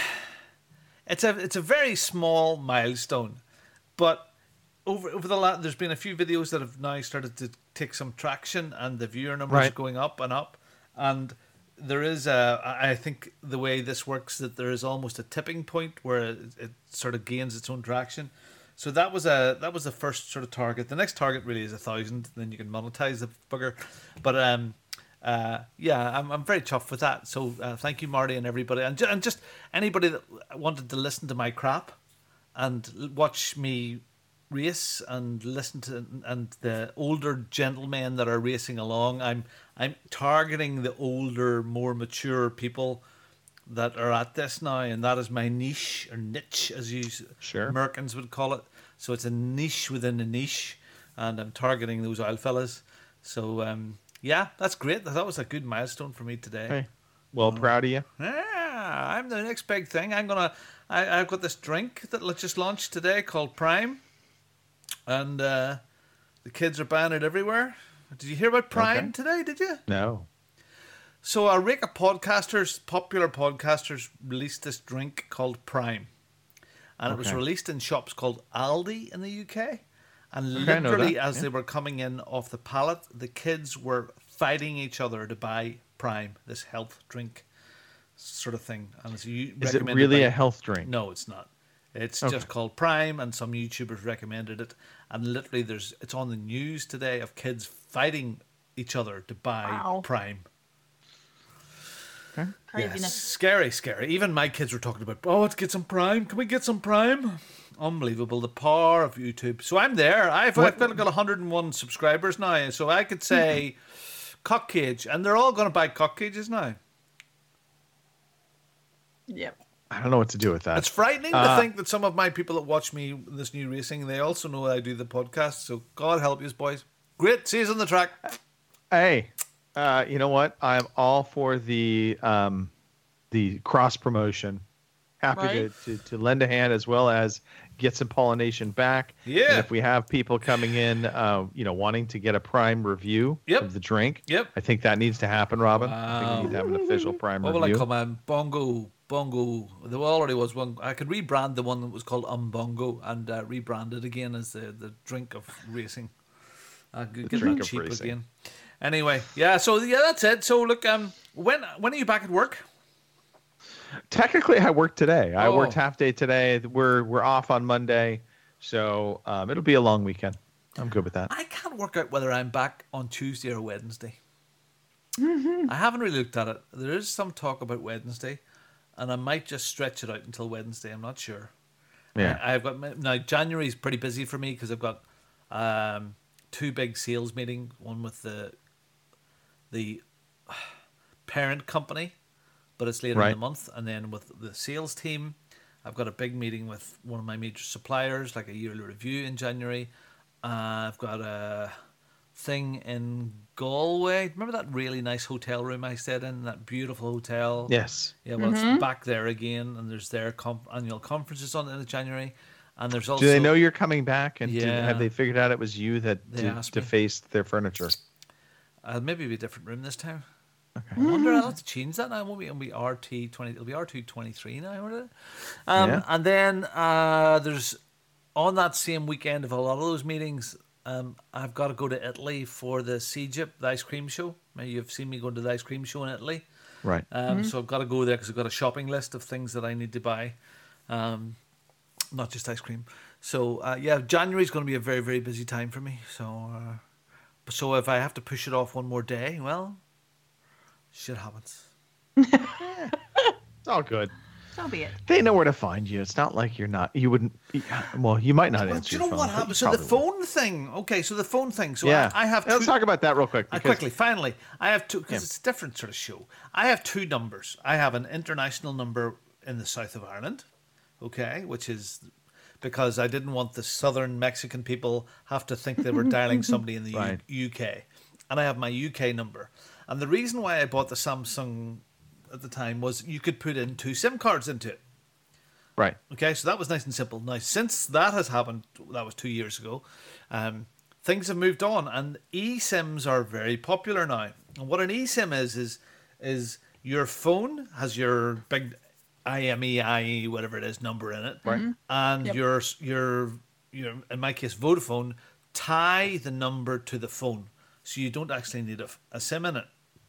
Speaker 6: it's a it's a very small milestone, but over over the last, there's been a few videos that have now started to take some traction, and the viewer numbers
Speaker 7: Right.
Speaker 6: are going up and up. And there is a, I think the way this works, that there is almost a tipping point where it, it sort of gains its own traction. So that was a that was the first sort of target. The next target really is a thousand. Then you can monetize the bugger. But um, uh, yeah, I'm I'm very chuffed with that. So uh, thank you, Marty, and everybody, and, ju- and just anybody that wanted to listen to my crap and l- watch me race and listen to and the older gentlemen that are racing along. I'm I'm targeting the older, more mature people that are at this now, and that is my niche or niche, as you s-
Speaker 7: Sure.
Speaker 6: Americans would call it. So it's a niche within a niche, and I'm targeting those old fellas. So um, yeah, that's great. That was a good milestone for me today.
Speaker 7: Hey, well, proud of you.
Speaker 6: Yeah, I'm the next big thing. I'm gonna. I, I've got this drink that l- just launched today called Prime, and uh, the kids are buying it everywhere. Did you hear about Prime
Speaker 7: Okay.
Speaker 6: today? Did you?
Speaker 7: No.
Speaker 6: So a rake of podcasters, popular podcasters, released this drink called Prime, and it was
Speaker 7: Okay.
Speaker 6: released in shops called Aldi in the U K. And
Speaker 7: Okay, I know
Speaker 6: literally,
Speaker 7: that,
Speaker 6: as
Speaker 7: yeah.
Speaker 6: they were coming in off the pallet, the kids were fighting each other to buy Prime, this health drink sort of thing. And it's u-
Speaker 7: Is it
Speaker 6: recommended
Speaker 7: really
Speaker 6: by-
Speaker 7: a health drink?
Speaker 6: No, it's not. It's
Speaker 7: Okay.
Speaker 6: just called Prime, and some YouTubers recommended it. And literally, there's it's on the news today of kids fighting each other to buy
Speaker 8: Wow.
Speaker 6: Prime. Yes,
Speaker 8: Craziness.
Speaker 6: scary, scary. Even my kids were talking about, oh, let's get some Prime. Can we get some Prime? Unbelievable, the power of YouTube. So I'm there. I've, I've got one hundred and one subscribers now, so I could say cock cage, and they're all going to buy cock cages now.
Speaker 8: Yep.
Speaker 7: I don't know what to do with that.
Speaker 6: It's frightening
Speaker 7: Uh,
Speaker 6: to think that some of my people that watch me this new racing, they also know I do the podcast. So God help you, boys. Great, see you on the track.
Speaker 7: Hey, uh, you know what? I'm all for the um, the cross promotion. Happy
Speaker 8: Right.
Speaker 7: to, to, to lend a hand as well as get some pollination back.
Speaker 6: Yeah.
Speaker 7: And if we have people coming in, uh, you know, wanting to get a prime review
Speaker 6: Yep.
Speaker 7: of the drink,
Speaker 6: Yep.
Speaker 7: I think that needs to happen, Robin. I think we need to have an official prime
Speaker 6: What will I
Speaker 7: review.
Speaker 6: call man? Bongo, bongo. There already was one. I could rebrand the one that was called Umbongo and uh, rebrand it again as the, the drink of racing. I could get
Speaker 7: drink
Speaker 6: that
Speaker 7: of
Speaker 6: cheap
Speaker 7: racing.
Speaker 6: again. Anyway, yeah. So yeah, that's it. So look, um, when when are you back at work?
Speaker 7: Technically, I worked today. I
Speaker 6: Oh.
Speaker 7: worked half day today. We're we're off on Monday, so um, it'll be a long weekend. I'm good with that.
Speaker 6: I can't work out whether I'm back on Tuesday or Wednesday. I haven't really looked at it. There is some talk about Wednesday, and I might just stretch it out until Wednesday. I'm not sure.
Speaker 7: Yeah.
Speaker 6: I, I've got my- now January is pretty busy for me because I've got um, two big sales meetings. One with the the parent company, but it's later in
Speaker 7: Right.
Speaker 6: the month, and then with the sales team, I've got a big meeting with one of my major suppliers, like a yearly review in January. Uh, I've got a thing in Galway. Remember that really nice hotel room I stayed in? That beautiful hotel.
Speaker 7: Yes.
Speaker 6: Yeah, well, it's back there again, and there's their comp- annual conferences on in January, and there's also.
Speaker 7: Do they know you're coming back? And did-
Speaker 6: Yeah.
Speaker 7: have they figured out it was you that
Speaker 6: They
Speaker 7: did,
Speaker 6: asked me.
Speaker 7: defaced their furniture?
Speaker 6: Uh, maybe it'll be a different room this time.
Speaker 7: Okay.
Speaker 6: I wonder I'll have to change that now. It won't be, it'll be R T twenty. It'll be R two twenty-three now. Won't it? Um,
Speaker 7: Yeah.
Speaker 6: And then uh, there's on that same weekend of a lot of those meetings. Um, I've got to go to Italy for the Egypt, the ice cream show. Maybe you've seen me going to the ice cream show in Italy.
Speaker 7: Right.
Speaker 6: Um, So I've got to go there because I've got a shopping list of things that I need to buy, um, not just ice cream. So uh, yeah, January is going to be a very very busy time for me. So uh, so if I have to push it off one more day, well, shit happens.
Speaker 7: It's all good.
Speaker 8: So be it.
Speaker 7: They know where to find you. It's not like you're not. You wouldn't. Well, you might not
Speaker 6: Well,
Speaker 7: answer.
Speaker 6: do you
Speaker 7: your
Speaker 6: know
Speaker 7: phone,
Speaker 6: what
Speaker 7: but you
Speaker 6: happened? So the
Speaker 7: probably would.
Speaker 6: phone thing. Okay, so the phone thing. So
Speaker 7: Yeah.
Speaker 6: I, I have.
Speaker 7: Let's
Speaker 6: two,
Speaker 7: talk about that real quick.
Speaker 6: Uh,
Speaker 7: because-
Speaker 6: quickly, finally, I have two because
Speaker 7: Yeah.
Speaker 6: it's a different sort of show. I have two numbers. I have an international number in the south of Ireland, okay, which is because I didn't want the southern Mexican people have to think they were dialing somebody in the
Speaker 7: Right.
Speaker 6: U- UK, and I have my U K number. And the reason why I bought the Samsung at the time was you could put in two SIM cards into it.
Speaker 7: Right.
Speaker 6: Okay, so that was nice and simple. Now, since that has happened, that was two years ago, um, things have moved on, and eSIMs are very popular now. And what an eSIM is is is your phone has your big I M E I E whatever it is number in it,
Speaker 7: Right.
Speaker 6: and
Speaker 8: Yep.
Speaker 6: your your your in my case Vodafone tie the number to the phone, so you don't actually need a, a SIM in it.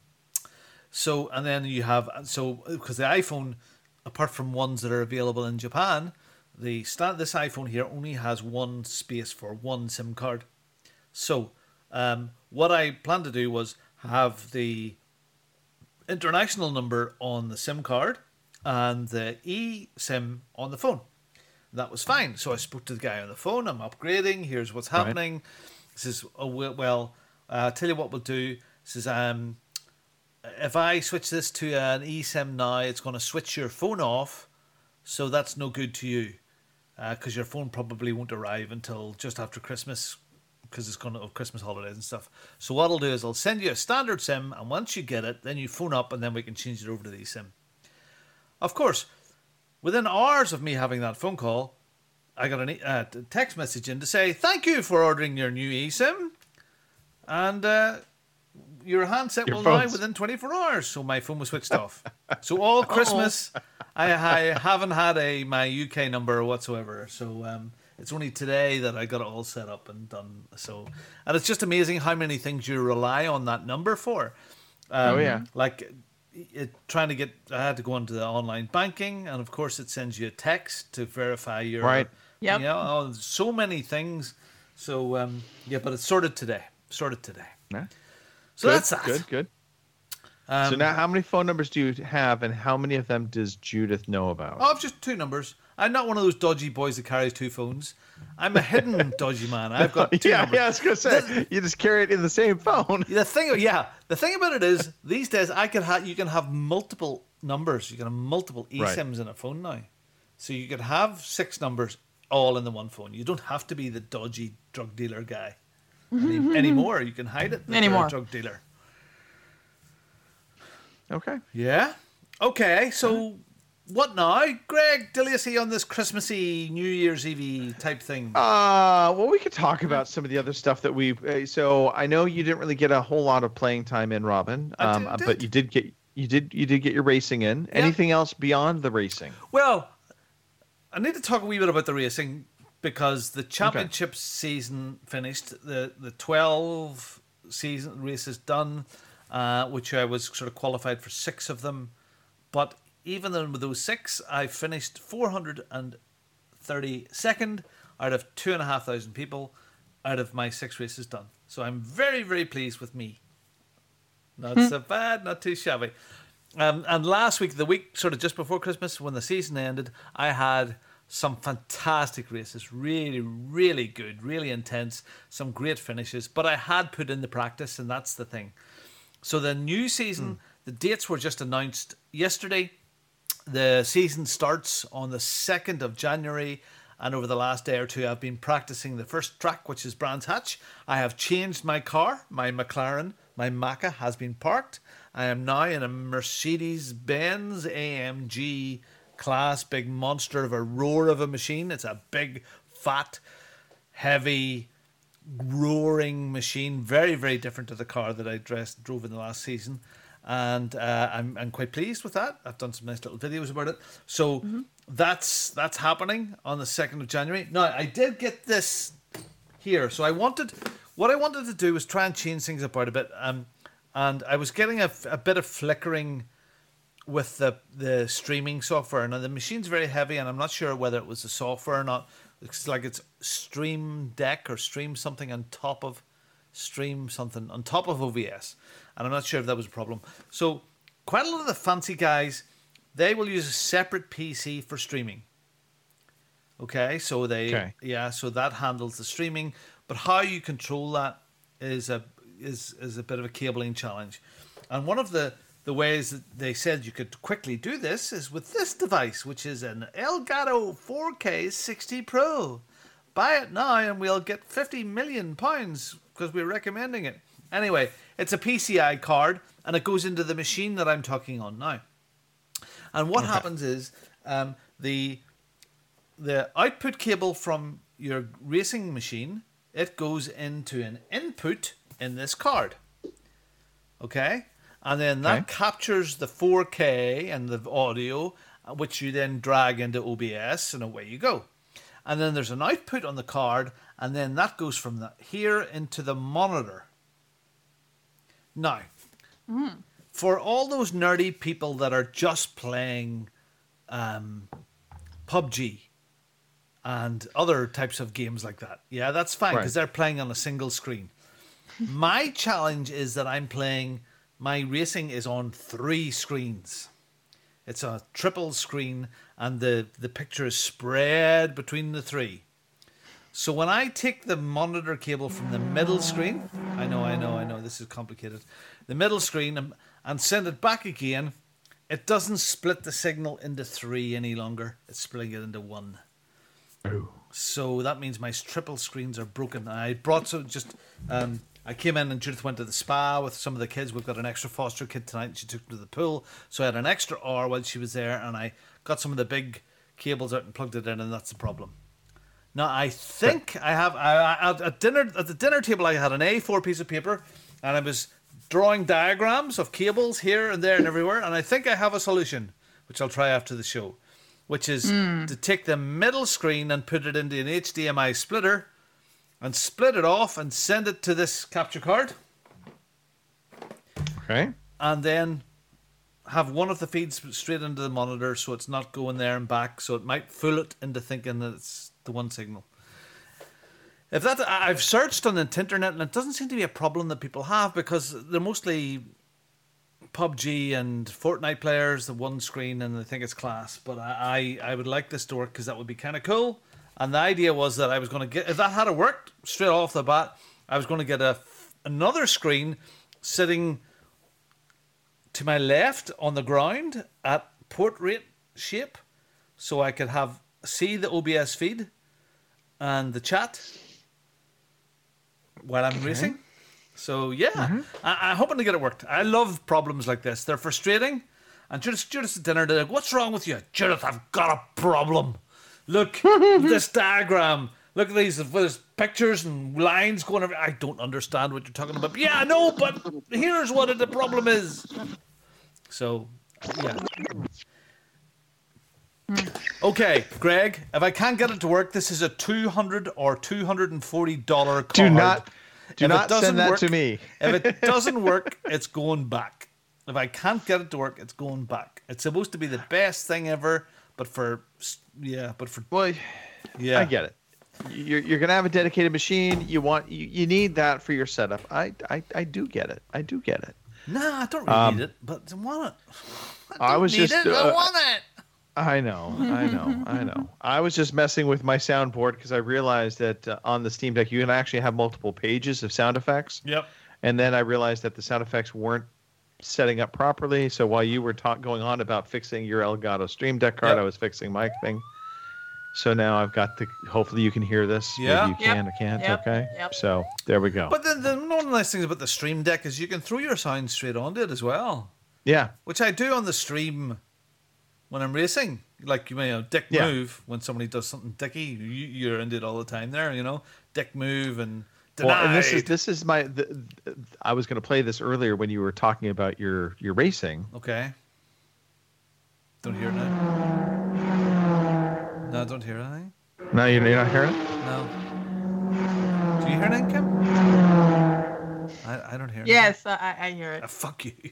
Speaker 6: So and then you have so because the iPhone, apart from ones that are available in Japan, the sta- this iPhone here only has one space for one SIM card. So um, what I planned to do was have the international number on the SIM card and the eSIM on the phone. That was fine. So I spoke to the guy on the phone. I'm upgrading. Here's what's
Speaker 7: Right.
Speaker 6: happening. He says, "Oh well, well uh, I'll tell you what we'll do." He says, um, "If I switch this to an eSIM now, it's going to switch your phone off, so that's no good to you, because your phone probably won't arrive until just after Christmas, because it's going to have Christmas holidays and stuff. So what I'll do is I'll send you a standard SIM, and once you get it, then you phone up, and then we can change it over to the eSIM." Of course, within hours of me having that phone call, I got a uh, text message in to say, "Thank you for ordering your new eSIM, and uh, your handset
Speaker 7: Your
Speaker 6: will arrive
Speaker 7: phone's-
Speaker 6: within twenty-four hours." So my phone was switched off. So all Christmas, I, I haven't had a my U K number whatsoever. So um, it's only today that I got it all set up and done. So, and it's just amazing how many things you rely on that number for. Um,
Speaker 7: Oh, yeah.
Speaker 6: Like it, trying to get, I had to go into the online banking, and of course it sends you a text to verify your.
Speaker 7: Right.
Speaker 8: Yep.
Speaker 6: You know, oh, so many things. So um, yeah, but it's sorted today. Sorted today.
Speaker 7: Yeah.
Speaker 6: So
Speaker 7: Good,
Speaker 6: that's that.
Speaker 7: Good. Good.
Speaker 6: Um,
Speaker 7: so now, how many phone numbers do you have, and how many of them does Judith know about?
Speaker 6: Oh, I've just two numbers. I'm not one of those dodgy boys that carries two phones. I'm a hidden dodgy man. I've got two
Speaker 7: yeah,
Speaker 6: numbers.
Speaker 7: yeah, I was gonna say you just carry it in the same phone.
Speaker 6: The thing, yeah, the thing about it is these days I could have you can have multiple numbers. You can have multiple
Speaker 7: Right.
Speaker 6: eSIMs in a phone now, so you could have six numbers all in the one phone. You don't have to be the dodgy drug dealer guy any, anymore. You can hide it that you're
Speaker 8: Anymore.
Speaker 6: a drug dealer.
Speaker 7: Okay.
Speaker 6: Yeah. Okay. So what now, Greg Delacy, on this Christmassy, New Year's Eve type thing?
Speaker 7: Uh, well, we could talk about some of the other stuff that we. Uh, so I know you didn't really get a whole lot of playing time in, Robin.
Speaker 6: I
Speaker 7: Um,
Speaker 6: did-
Speaker 7: uh,
Speaker 6: did.
Speaker 7: but you did get you did you did get your racing in. Anything else beyond the racing?
Speaker 6: Well, I need to talk a wee bit about the racing because the championship season finished. The the twelve season races done, uh, which I was sort of qualified for six of them. But even then, with those six, I finished four hundred thirty-second out of two and a half thousand people out of my six races done. So I'm very, very pleased with me. Not so bad, not too shabby. Um, and last week, the week sort of just before Christmas, when the season ended, I had some fantastic races. Really, really good, really intense, some great finishes. But I had put in the practice, and that's the thing. So the new season, the dates were just announced yesterday. The season starts on the second of January, and over the last day or two, I've been practicing the first track, which is Brands Hatch. I have changed my car. My McLaren, my Macca, has been parked. I am now in a Mercedes-Benz A M G class, big monster of a roar of a machine. It's a big, fat, heavy, roaring machine. Very, very different to the car that I dressed, drove in the last season. and uh, I'm I'm quite pleased with that. I've done some nice little videos about it. So mm-hmm. that's that's happening on the second of January. Now I did get this here, so I wanted what I wanted to do was try and change things about a bit. Um, and I was getting a, a bit of flickering with the the streaming software. Now the machine's very heavy, and I'm not sure whether it was the software or not. It's like it's Stream Deck or Stream something on top of Stream something on top of O B S, and I'm not sure if that was a problem. So quite a lot of the fancy guys, they will use a separate P C for streaming. Okay, so they okay. yeah, so that handles the streaming, but how you control that is a is is a bit of a cabling challenge. And one of the the ways that they said you could quickly do this is with this device, which is an Elgato four K sixty Pro. Buy it now and we'll get fifty million pounds because we're recommending it. Anyway, it's a P C I card and it goes into the machine that I'm talking on now. And what okay. happens is um, the the output cable from your racing machine, it goes into an input in this card. Okay? And then that okay. captures the four K and the audio, which you then drag into O B S, and away you go. And then there's an output on the card, and then that goes from the, here into the monitor. Now, mm. for all those nerdy people that are just playing um, P U B G and other types of games like that, yeah, that's fine, because right. they're playing on a single screen. My challenge is that I'm playing... My racing is on three screens. It's a triple screen, and the, the picture is spread between the three. So when I take the monitor cable from the middle screen, I know, I know, I know, this is complicated, the middle screen, and, and send it back again, it doesn't split the signal into three any longer. It's splitting it into one. Oh. So that means my triple screens are broken. I brought some just... Um, I came in and Judith went to the spa with some of the kids. We've got an extra foster kid tonight and she took me to the pool. So I had an extra hour while she was there and I got some of the big cables out and plugged it in, and that's the problem. Now I think I have, I, I, at dinner at the dinner table I had an A four piece of paper and I was drawing diagrams of cables here and there and everywhere, and I think I have a solution, which I'll try after the show, which is mm. to take the middle screen and put it into an H D M I splitter and split it off and send it to this capture card.
Speaker 7: Okay.
Speaker 6: And then have one of the feeds straight into the monitor so it's not going there and back, so it might fool it into thinking that it's the one signal. If that, I've searched on the internet and it doesn't seem to be a problem that people have, because they're mostly P U B G and Fortnite players, the one screen, and they think it's class. But I, I, I would like this to work because that would be kind of cool. And the idea was that I was going to get, if that had worked straight off the bat, I was going to get a another screen sitting to my left on the ground at portrait shape, so I could have see the O B S feed and the chat while I'm okay. racing. So yeah, mm-hmm. I, I'm hoping to get it worked. I love problems like this. They're frustrating. And Judith, Judith's at dinner, they're like, "What's wrong with you?" "Judith, I've got a problem. Look, this diagram. Look at these. There's pictures and lines going over. I don't understand what you're talking about." "Yeah, I know, but here's what the problem is." So, yeah. Okay, Greg, if I can't get it to work, this is a two hundred dollars or two hundred forty dollars card.
Speaker 7: Do not, do
Speaker 6: if
Speaker 7: not send that
Speaker 6: work,
Speaker 7: to me.
Speaker 6: If it doesn't work, it's going back. If I can't get it to work, it's going back. It's supposed to be the best thing ever, but for, yeah, but for...
Speaker 7: Well, yeah. I get it. You're you're gonna have a dedicated machine. You want you, you need that for your setup. I, I I do get it. I do get it.
Speaker 6: No, I don't really um, need it, but I want it.
Speaker 7: I,
Speaker 6: I
Speaker 7: was
Speaker 6: need
Speaker 7: just.
Speaker 6: It,
Speaker 7: uh,
Speaker 6: I want it.
Speaker 7: I know, I know, I know. I was just messing with my soundboard because I realized that uh, on the Steam Deck you can actually have multiple pages of sound effects.
Speaker 6: Yep.
Speaker 7: And then I realized that the sound effects weren't setting up properly. So while you were talk going on about fixing your Elgato Stream Deck card, yep. I was fixing my thing. So now I've got the. Hopefully you can hear this.
Speaker 6: Yeah.
Speaker 7: Maybe you can
Speaker 8: Yep.
Speaker 7: or can't.
Speaker 8: Yep.
Speaker 7: Okay.
Speaker 8: Yep.
Speaker 7: So there we go.
Speaker 6: But then the one of the nice things about the Stream Deck is you can throw your sound straight onto it as well.
Speaker 7: Yeah.
Speaker 6: Which I do on the stream when I'm racing. Like, you know, Dick
Speaker 7: Yeah.
Speaker 6: Move, when somebody does something dicky, you, you're into it all the time there, you know. Dick Move and Denied.
Speaker 7: Well, and this is this is my. The, I was going to play this earlier when you were talking about your your racing.
Speaker 6: Okay. Don't hear it now. No, don't hear anything.
Speaker 7: No, you're, you're not hearing it.
Speaker 6: No. Do you hear anything, Kim? I, I don't hear.
Speaker 8: Yes, I, I hear it.
Speaker 6: Uh, fuck you.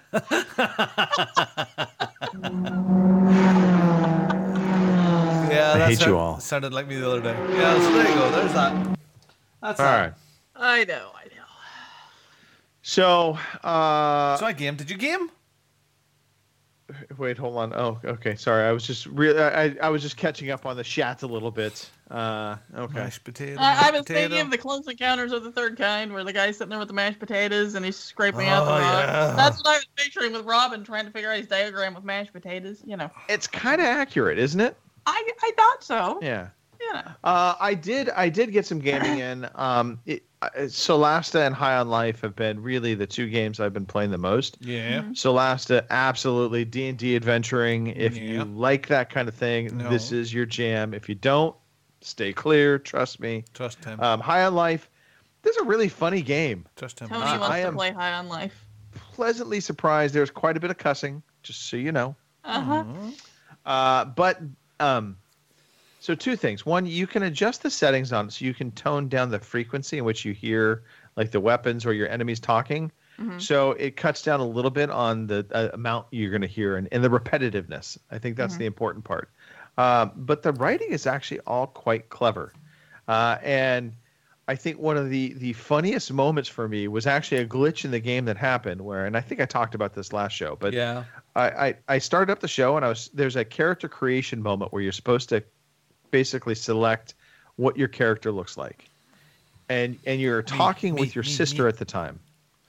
Speaker 6: Yeah,
Speaker 7: I
Speaker 6: that
Speaker 7: hate
Speaker 6: sound-
Speaker 7: you all.
Speaker 6: Sounded like me the other day. Yeah, so there you go. There's that. That's
Speaker 7: All
Speaker 6: that.
Speaker 7: right.
Speaker 8: I know, I know.
Speaker 7: So, uh,
Speaker 6: So I game. Did you game?
Speaker 7: wait, hold on. Oh, okay. Sorry, I was just re- I I was just catching up on the chat a little bit. Uh, okay.
Speaker 6: Mashed potato.
Speaker 8: I, I
Speaker 6: mashed
Speaker 8: was
Speaker 6: potato.
Speaker 8: thinking of the Close Encounters of the Third Kind, where the guy's sitting there with the mashed potatoes and he's scraping out the
Speaker 6: Oh,
Speaker 8: rock.
Speaker 6: yeah.
Speaker 8: That's what I was picturing with Robin trying to figure out his diagram with mashed potatoes. You know,
Speaker 7: It's kind of accurate, isn't it?
Speaker 8: I I thought so.
Speaker 7: Yeah.
Speaker 8: You know.
Speaker 7: Uh, I did. I did get some gaming in. Um, it, uh, Solasta and High on Life have been really the two games I've been playing the most.
Speaker 6: Yeah.
Speaker 7: Solasta, absolutely D and D adventuring. If
Speaker 6: Yeah.
Speaker 7: you like that kind of thing,
Speaker 6: No.
Speaker 7: this is your jam. If you don't, stay clear. Trust me.
Speaker 6: Trust him.
Speaker 7: Um, High on Life, this is a really funny game.
Speaker 6: Trust him.
Speaker 8: Tony
Speaker 7: I-
Speaker 8: wants
Speaker 7: I
Speaker 8: to
Speaker 7: am-
Speaker 8: play High on Life.
Speaker 7: Pleasantly surprised. There's quite a bit of cussing, just so you know.
Speaker 8: Uh huh.
Speaker 7: Uh, but um, so two things. One, you can adjust the settings on it so you can tone down the frequency in which you hear like the weapons or your enemies talking.
Speaker 8: Mhm.
Speaker 7: So it cuts down a little bit on the uh, amount you're going to hear and, and the repetitiveness. I think that's
Speaker 8: Mhm.
Speaker 7: the important part. Um, but the writing is actually all quite clever. Uh, and I think one of the, the funniest moments for me was actually a glitch in the game that happened where, and I think I talked about this last show, but
Speaker 6: Yeah.
Speaker 7: I, I, I started up the show and I was there's a character creation moment where you're supposed to basically select what your character looks like. And and you're talking
Speaker 6: me,
Speaker 7: with your
Speaker 6: me,
Speaker 7: sister
Speaker 6: me.
Speaker 7: at the time.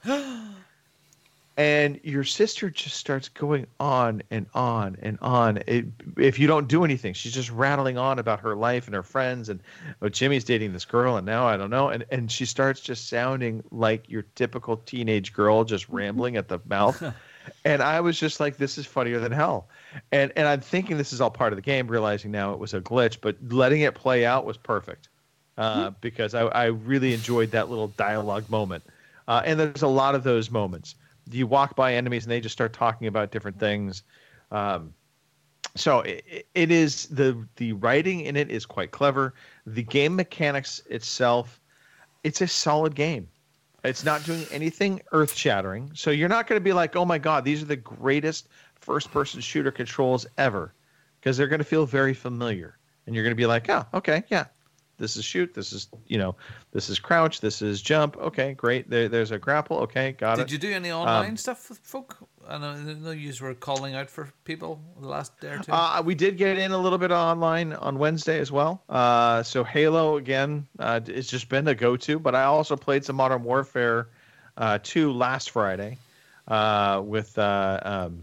Speaker 7: And your sister just starts going on and on and on. It, if you don't do anything, she's just rattling on about her life and her friends and oh, Jimmy's dating this girl and now I don't know. And and she starts just sounding like your typical teenage girl, just rambling at the mouth. And I was just like, this is funnier than hell. And and I'm thinking this is all part of the game, realizing now it was a glitch, but letting it play out was perfect uh, because I, I really enjoyed that little dialogue moment. Uh, and there's a lot of those moments. You walk by enemies and they just start talking about different things. Um, so it, it is the the writing in it is quite clever. The game mechanics itself, it's a solid game. It's not doing anything earth-shattering. So you're not going to be like, oh my God, these are the greatest first-person shooter controls ever. Because they're going to feel very familiar. And you're going to be like, oh, okay, yeah. This is shoot. This is, you know, this is crouch. This is jump. Okay, great. There, there's a grapple. Okay, got it.
Speaker 6: Did you do any online
Speaker 7: Um,
Speaker 6: stuff with folk? I know, I know you were calling out for people the last day or two.
Speaker 7: Uh, we did get in a little bit online on Wednesday as well. Uh, so Halo, again, uh, it's just been a go-to. But I also played some Modern Warfare uh, two last Friday uh, with uh, um,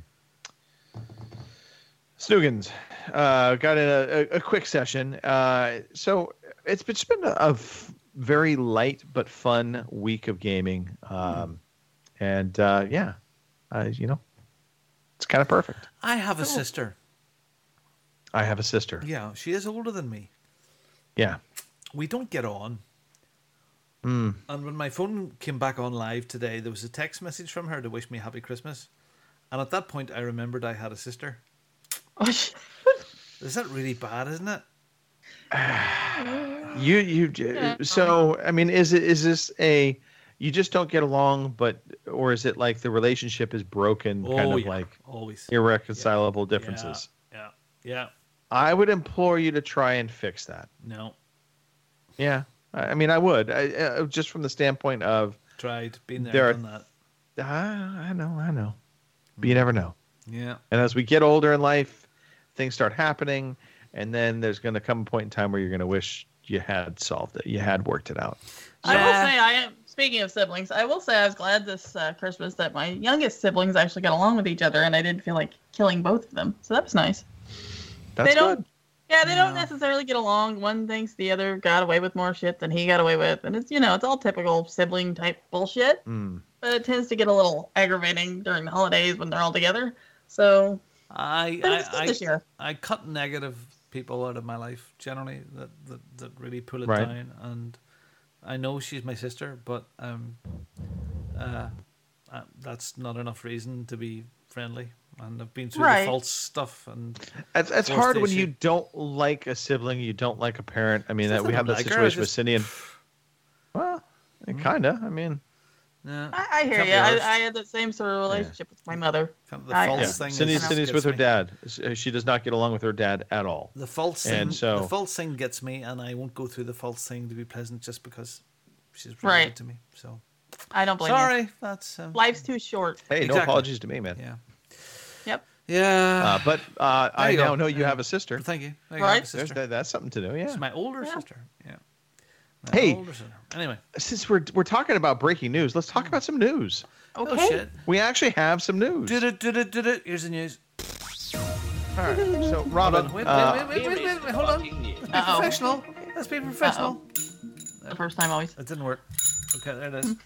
Speaker 7: Snoogans. Uh, got in a, a, a quick session. Uh, so it's been, it's been a, a f- very light but fun week of gaming. Um, and uh, yeah, uh, you know, it's kind of perfect.
Speaker 6: I have a sister.
Speaker 7: I have a sister.
Speaker 6: Yeah, she is older than me.
Speaker 7: Yeah.
Speaker 6: We don't get on.
Speaker 7: Mm.
Speaker 6: And when my phone came back on live today, there was a text message from her to wish me happy Christmas. And at that point, I remembered I had a sister. Is that really bad, isn't it?
Speaker 7: You you so I mean, is it is this a you just don't get along, but or is it like the relationship is broken, kind
Speaker 6: Oh,
Speaker 7: of
Speaker 6: yeah,
Speaker 7: like
Speaker 6: always.
Speaker 7: irreconcilable differences?
Speaker 6: Yeah, yeah.
Speaker 7: I would implore you to try and fix that.
Speaker 6: No,
Speaker 7: Yeah, I I mean, I would I, uh, just from the standpoint of
Speaker 6: tried, been there,
Speaker 7: There are-
Speaker 6: done that.
Speaker 7: I, I know, I know, but you never know.
Speaker 6: Yeah.
Speaker 7: And as we get older in life, things start happening, and then there's going to come a point in time where you're going to wish you had solved it, you had worked it out.
Speaker 8: I will say, I am speaking of siblings. I will say I was glad this uh, Christmas that my youngest siblings actually got along with each other, and I didn't feel like killing both of them. So that was nice.
Speaker 7: That's
Speaker 8: they don't,
Speaker 7: good.
Speaker 8: Yeah, they don't necessarily get along. One thinks the other got away with more shit than he got away with, and it's you know it's all typical sibling type bullshit.
Speaker 7: Mm.
Speaker 8: But it tends to get a little aggravating during the holidays when they're all together. So
Speaker 6: I
Speaker 8: But it's good
Speaker 6: I,
Speaker 8: this year.
Speaker 6: I I cut negative people out of my life generally that that, that really pull it
Speaker 7: Right.
Speaker 6: down, and I know she's my sister, but um, uh, uh, that's not enough reason to be friendly. And I've been through
Speaker 8: Right.
Speaker 6: the false stuff, and
Speaker 7: It's, it's
Speaker 6: forced
Speaker 7: hard when
Speaker 6: issue.
Speaker 7: you don't like a sibling, you don't like a parent. I mean,
Speaker 6: It's
Speaker 7: that
Speaker 6: not
Speaker 7: we
Speaker 6: that
Speaker 7: have
Speaker 6: I
Speaker 7: that
Speaker 6: like her, I
Speaker 7: situation with
Speaker 6: just-
Speaker 7: Cindy and. Well, kind of. I mean,
Speaker 6: Yeah,
Speaker 8: I, I hear
Speaker 6: can't
Speaker 8: you.
Speaker 6: be
Speaker 8: I,
Speaker 6: arsed.
Speaker 8: I had that same sort of relationship with my mother.
Speaker 6: Kind of the
Speaker 8: I-
Speaker 6: false
Speaker 8: I-
Speaker 6: thing.
Speaker 7: Cindy,
Speaker 6: is,
Speaker 7: Cindy's
Speaker 6: gets
Speaker 7: with her
Speaker 6: me.
Speaker 7: dad. She does not get along with her dad at all.
Speaker 6: The false thing,
Speaker 7: And so-
Speaker 6: the false thing gets me, and I won't go through the false thing to be pleasant just because she's related
Speaker 8: Right.
Speaker 6: to me. So
Speaker 8: I don't blame you.
Speaker 6: sorry, that's um,
Speaker 8: Life's too short.
Speaker 7: Hey, no
Speaker 6: Exactly.
Speaker 7: apologies to me, man.
Speaker 6: yeah,
Speaker 8: Yep.
Speaker 6: yeah.
Speaker 7: Uh, but uh, I
Speaker 6: you
Speaker 7: now
Speaker 6: go.
Speaker 7: know you
Speaker 6: Yeah.
Speaker 7: have a sister.
Speaker 6: Thank you. There you
Speaker 8: Right.
Speaker 6: go,
Speaker 7: There's
Speaker 6: sister.
Speaker 7: that, that's something to know. Yeah.
Speaker 6: It's my older
Speaker 8: Yeah.
Speaker 6: sister. Yeah. My
Speaker 7: Hey.
Speaker 6: older sister. Anyway.
Speaker 7: Since we're we're talking about breaking news, let's talk about some news.
Speaker 8: Okay.
Speaker 6: Oh shit.
Speaker 7: We actually have some news.
Speaker 6: Did it? Did it? Did it? Here's the news.
Speaker 7: All right. So,
Speaker 6: Hold
Speaker 7: Robin,
Speaker 6: on. Wait,
Speaker 7: uh,
Speaker 6: wait, wait, wait, wait, wait, Hold on. Be
Speaker 8: Uh-oh.
Speaker 6: professional. Let's be professional.
Speaker 8: The first time always.
Speaker 6: It didn't work. Okay, there it is.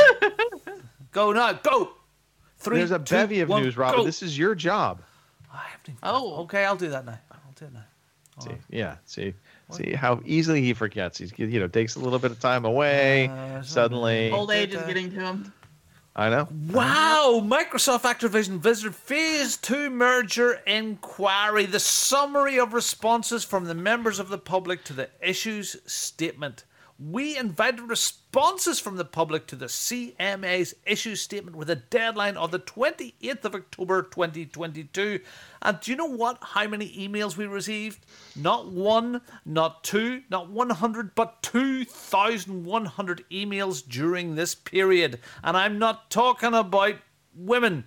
Speaker 6: Go now. Go. Three.
Speaker 7: there's a
Speaker 6: two,
Speaker 7: bevy of
Speaker 6: one,
Speaker 7: news, Robin.
Speaker 6: go.
Speaker 7: This is your job.
Speaker 6: I haven't even-
Speaker 8: Oh.
Speaker 6: Okay, I'll do that now. I'll do it now.
Speaker 7: See, yeah. See, see how easily he forgets. He's you know takes a little bit of time away.
Speaker 6: Uh,
Speaker 7: suddenly,
Speaker 8: Old age is
Speaker 6: uh,
Speaker 8: getting to him.
Speaker 7: I know.
Speaker 6: Wow! Microsoft Activision visited Phase two merger inquiry. The summary of responses from the members of the public to the issues statement. We invited responses from the public to the C M A's issue statement with a deadline of the twenty-eighth of October twenty twenty-two. And do you know what? How many emails we received? Not one, not two, not one hundred, but two thousand one hundred emails during this period. And I'm not talking about women.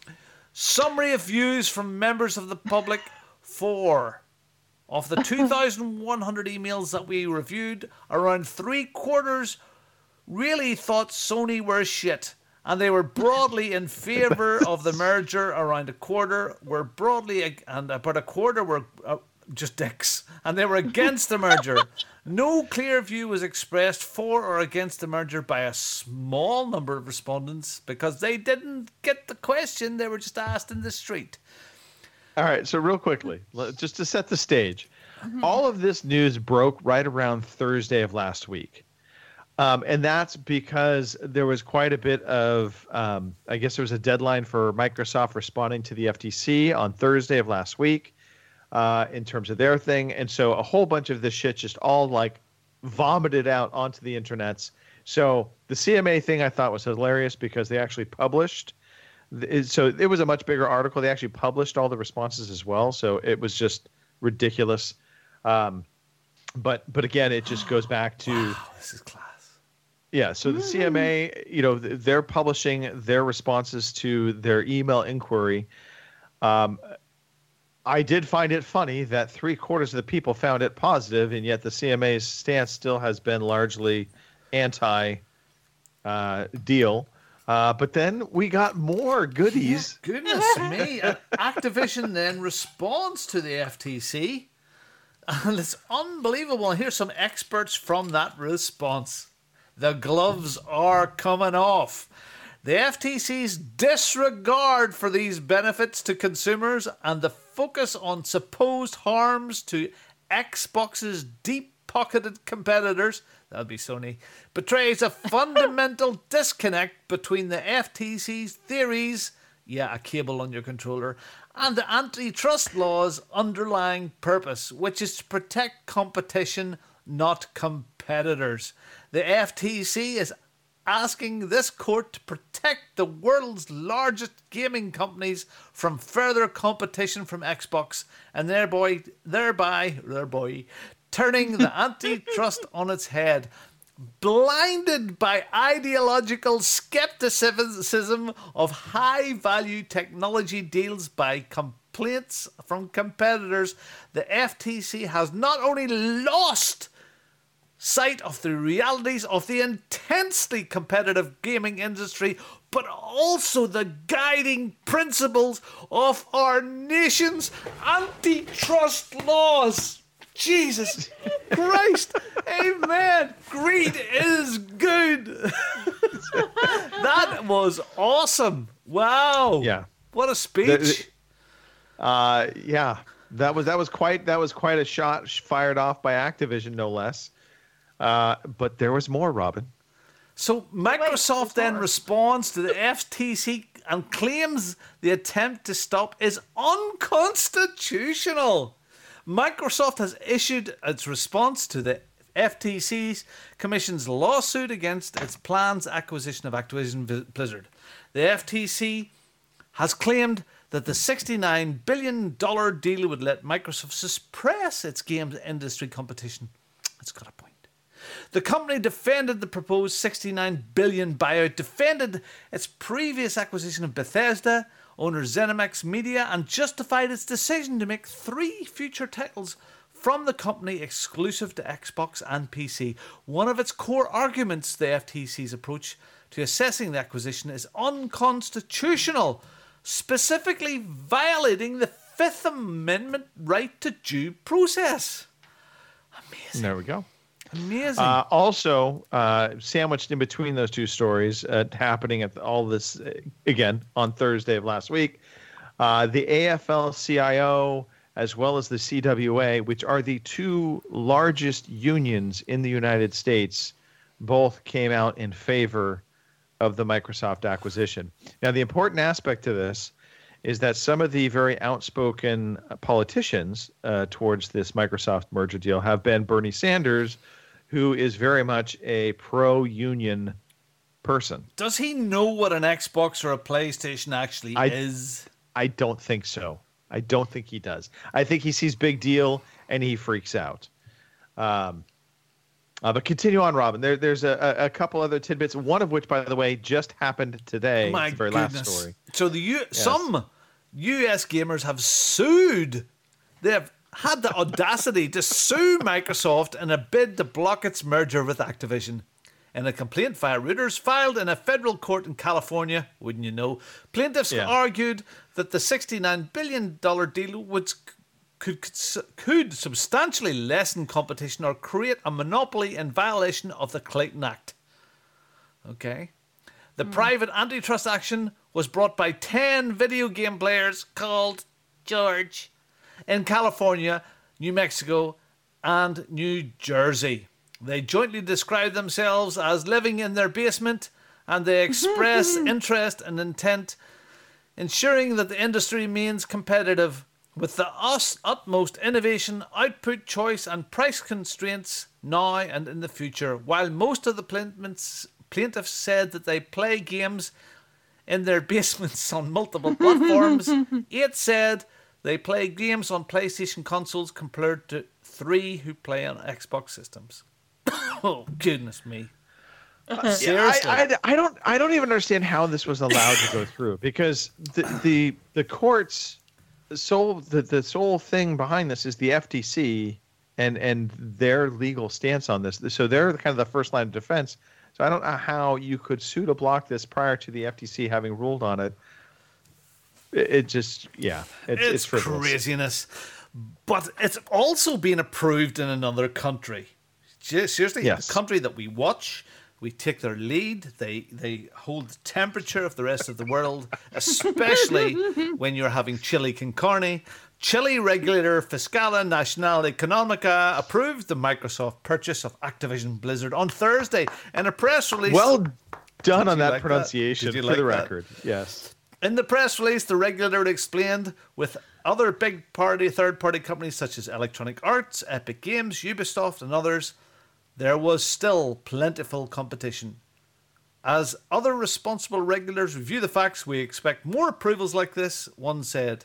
Speaker 6: Summary of views from members of the public. Four. Of the two thousand one hundred emails that we reviewed, around three quarters really thought Sony were shit. And they were broadly in favour of the merger. Around a quarter were broadly, ag- and about a quarter were uh, just dicks. And they were against the merger. No clear view was expressed for or against the merger by a small number of respondents because they didn't get the question. They were just asked in the street.
Speaker 7: All right, so real quickly, le- just to set the stage, all of this news broke right around Thursday of last week. Um, and that's because there was quite a bit of, um, I guess there was a deadline for Microsoft responding to the F T C on Thursday of last week uh, in terms of their thing. And so a whole bunch of this shit just all like vomited out onto the internets. So the C M A thing I thought was hilarious because they actually published. It- So it was a much bigger article. They actually published all the responses as well. So it was just ridiculous. Um, but but again, it just goes back to
Speaker 6: Wow, this is class.
Speaker 7: yeah. So the C M A, you know, th- they're publishing their responses to their email inquiry. Um, I did find it funny that three quarters of the people found it positive, and yet the C M A's stance still has been largely anti uh, deal. Uh, but then we got more goodies.
Speaker 6: Goodness me. And Activision then responds to the F T C. And it's unbelievable. And here's some experts from that response. The gloves are coming off. The F T C's disregard for these benefits to consumers and the focus on supposed harms to Xbox's deep-pocketed competitors, that'll be Sony, betrays a fundamental disconnect between the F T C's theories, yeah, a cable on your controller, and the antitrust law's underlying purpose, which is to protect competition, not competitors. The F T C is asking this court to protect the world's largest gaming companies from further competition from Xbox and thereby, thereby, thereby turning the antitrust on its head. Blinded by ideological skepticism of high-value technology deals by complaints from competitors, the F T C has not only lost sight of the realities of the intensely competitive gaming industry, but also the guiding principles of our nation's antitrust laws. Jesus Christ. Amen. Greed is good. That was awesome. Wow.
Speaker 7: Yeah.
Speaker 6: What a speech.
Speaker 7: The- Uh, yeah, that was that was quite that was quite a shot sh- fired off by Activision, no less. Uh, but there was more, Robin.
Speaker 6: So Microsoft
Speaker 8: there's
Speaker 6: then
Speaker 8: more.
Speaker 6: responds to the F T C and claims the attempt to stop is unconstitutional. Microsoft has issued its response to the F T C's Commission's lawsuit against its planned acquisition of Activision Blizzard. The F T C has claimed that the sixty-nine billion dollars deal would let Microsoft suppress its games industry competition. It's got a point. The company defended the proposed sixty-nine billion dollars buyout, defended its previous acquisition of Bethesda, owner ZeniMax Media, and justified its decision to make three future titles from the company exclusive to Xbox and P C. One of its core arguments, the F T C's approach to assessing the acquisition is unconstitutional, specifically violating the Fifth Amendment right to due process. Amazing.
Speaker 7: There we go.
Speaker 6: Amazing.
Speaker 7: Uh, also, uh, sandwiched in between those two stories, uh, happening at all this uh, again on Thursday of last week, uh, the A F L C I O as well as the C W A, which are the two largest unions in the United States, both came out in favor of the Microsoft acquisition. Now, the important aspect to this is that some of the very outspoken politicians uh, towards this Microsoft merger deal have been Bernie Sanders, who is very much a pro-union person.
Speaker 6: Does he know what an Xbox or a PlayStation actually
Speaker 7: I-
Speaker 6: is?
Speaker 7: I don't think so. I don't think he does. I think he sees big deal and he freaks out. Um, uh, but continue on, Robin. There, there's a, a couple other tidbits, one of which, by the way, just happened today.
Speaker 6: My
Speaker 7: It's the very
Speaker 6: goodness.
Speaker 7: last story.
Speaker 6: So the U- some U S gamers have sued. They have had the audacity to sue Microsoft in a bid to block its merger with Activision. In a complaint via Reuters filed in a federal court in California, wouldn't you know, plaintiffs
Speaker 7: Yeah.
Speaker 6: argued that the sixty-nine billion dollars deal would could, could could substantially lessen competition or create a monopoly in violation of the Clayton Act. Okay. The private antitrust action was brought by ten video game players called George in California, New Mexico, and New Jersey. They jointly describe themselves as living in their basement, and they express interest and intent ensuring that the industry remains competitive with the us- utmost innovation, output choice, and price constraints now and in the future. While most of the plaintiffs, plaintiffs said that they play games in their basements on multiple platforms, eight said they play games on PlayStation consoles compared to three who play on Xbox systems. Oh, goodness me. Seriously.
Speaker 7: I, I, I don't I don't even understand how this was allowed to go through, because the the, the courts the sole the, the sole thing behind this is the F T C and and their legal stance on this. So they're kind of the first line of defense. So I don't know how you could sue to block this prior to the F T C having ruled on it. It, it just yeah, it's,
Speaker 6: it's
Speaker 7: it's frivolous.
Speaker 6: craziness. But it's also been approved in another country. Seriously,
Speaker 7: Yes.
Speaker 6: a country that we watch, we take their lead, they they hold the temperature of the rest of the world, especially when you're having chili con carne. Chile regulator Fiscala Nacional Economica approved the Microsoft purchase of Activision Blizzard on Thursday in a press release.
Speaker 7: Well done
Speaker 6: Did
Speaker 7: on
Speaker 6: you
Speaker 7: that
Speaker 6: like that?
Speaker 7: pronunciation,
Speaker 6: Did you
Speaker 7: for
Speaker 6: like
Speaker 7: the
Speaker 6: that?
Speaker 7: record. Yes.
Speaker 6: In the press release, the regulator explained with other big party, third party companies such as Electronic Arts, Epic Games, Ubisoft, and others, there was still plentiful competition. As other responsible regulators review the facts, we expect more approvals like this, one said.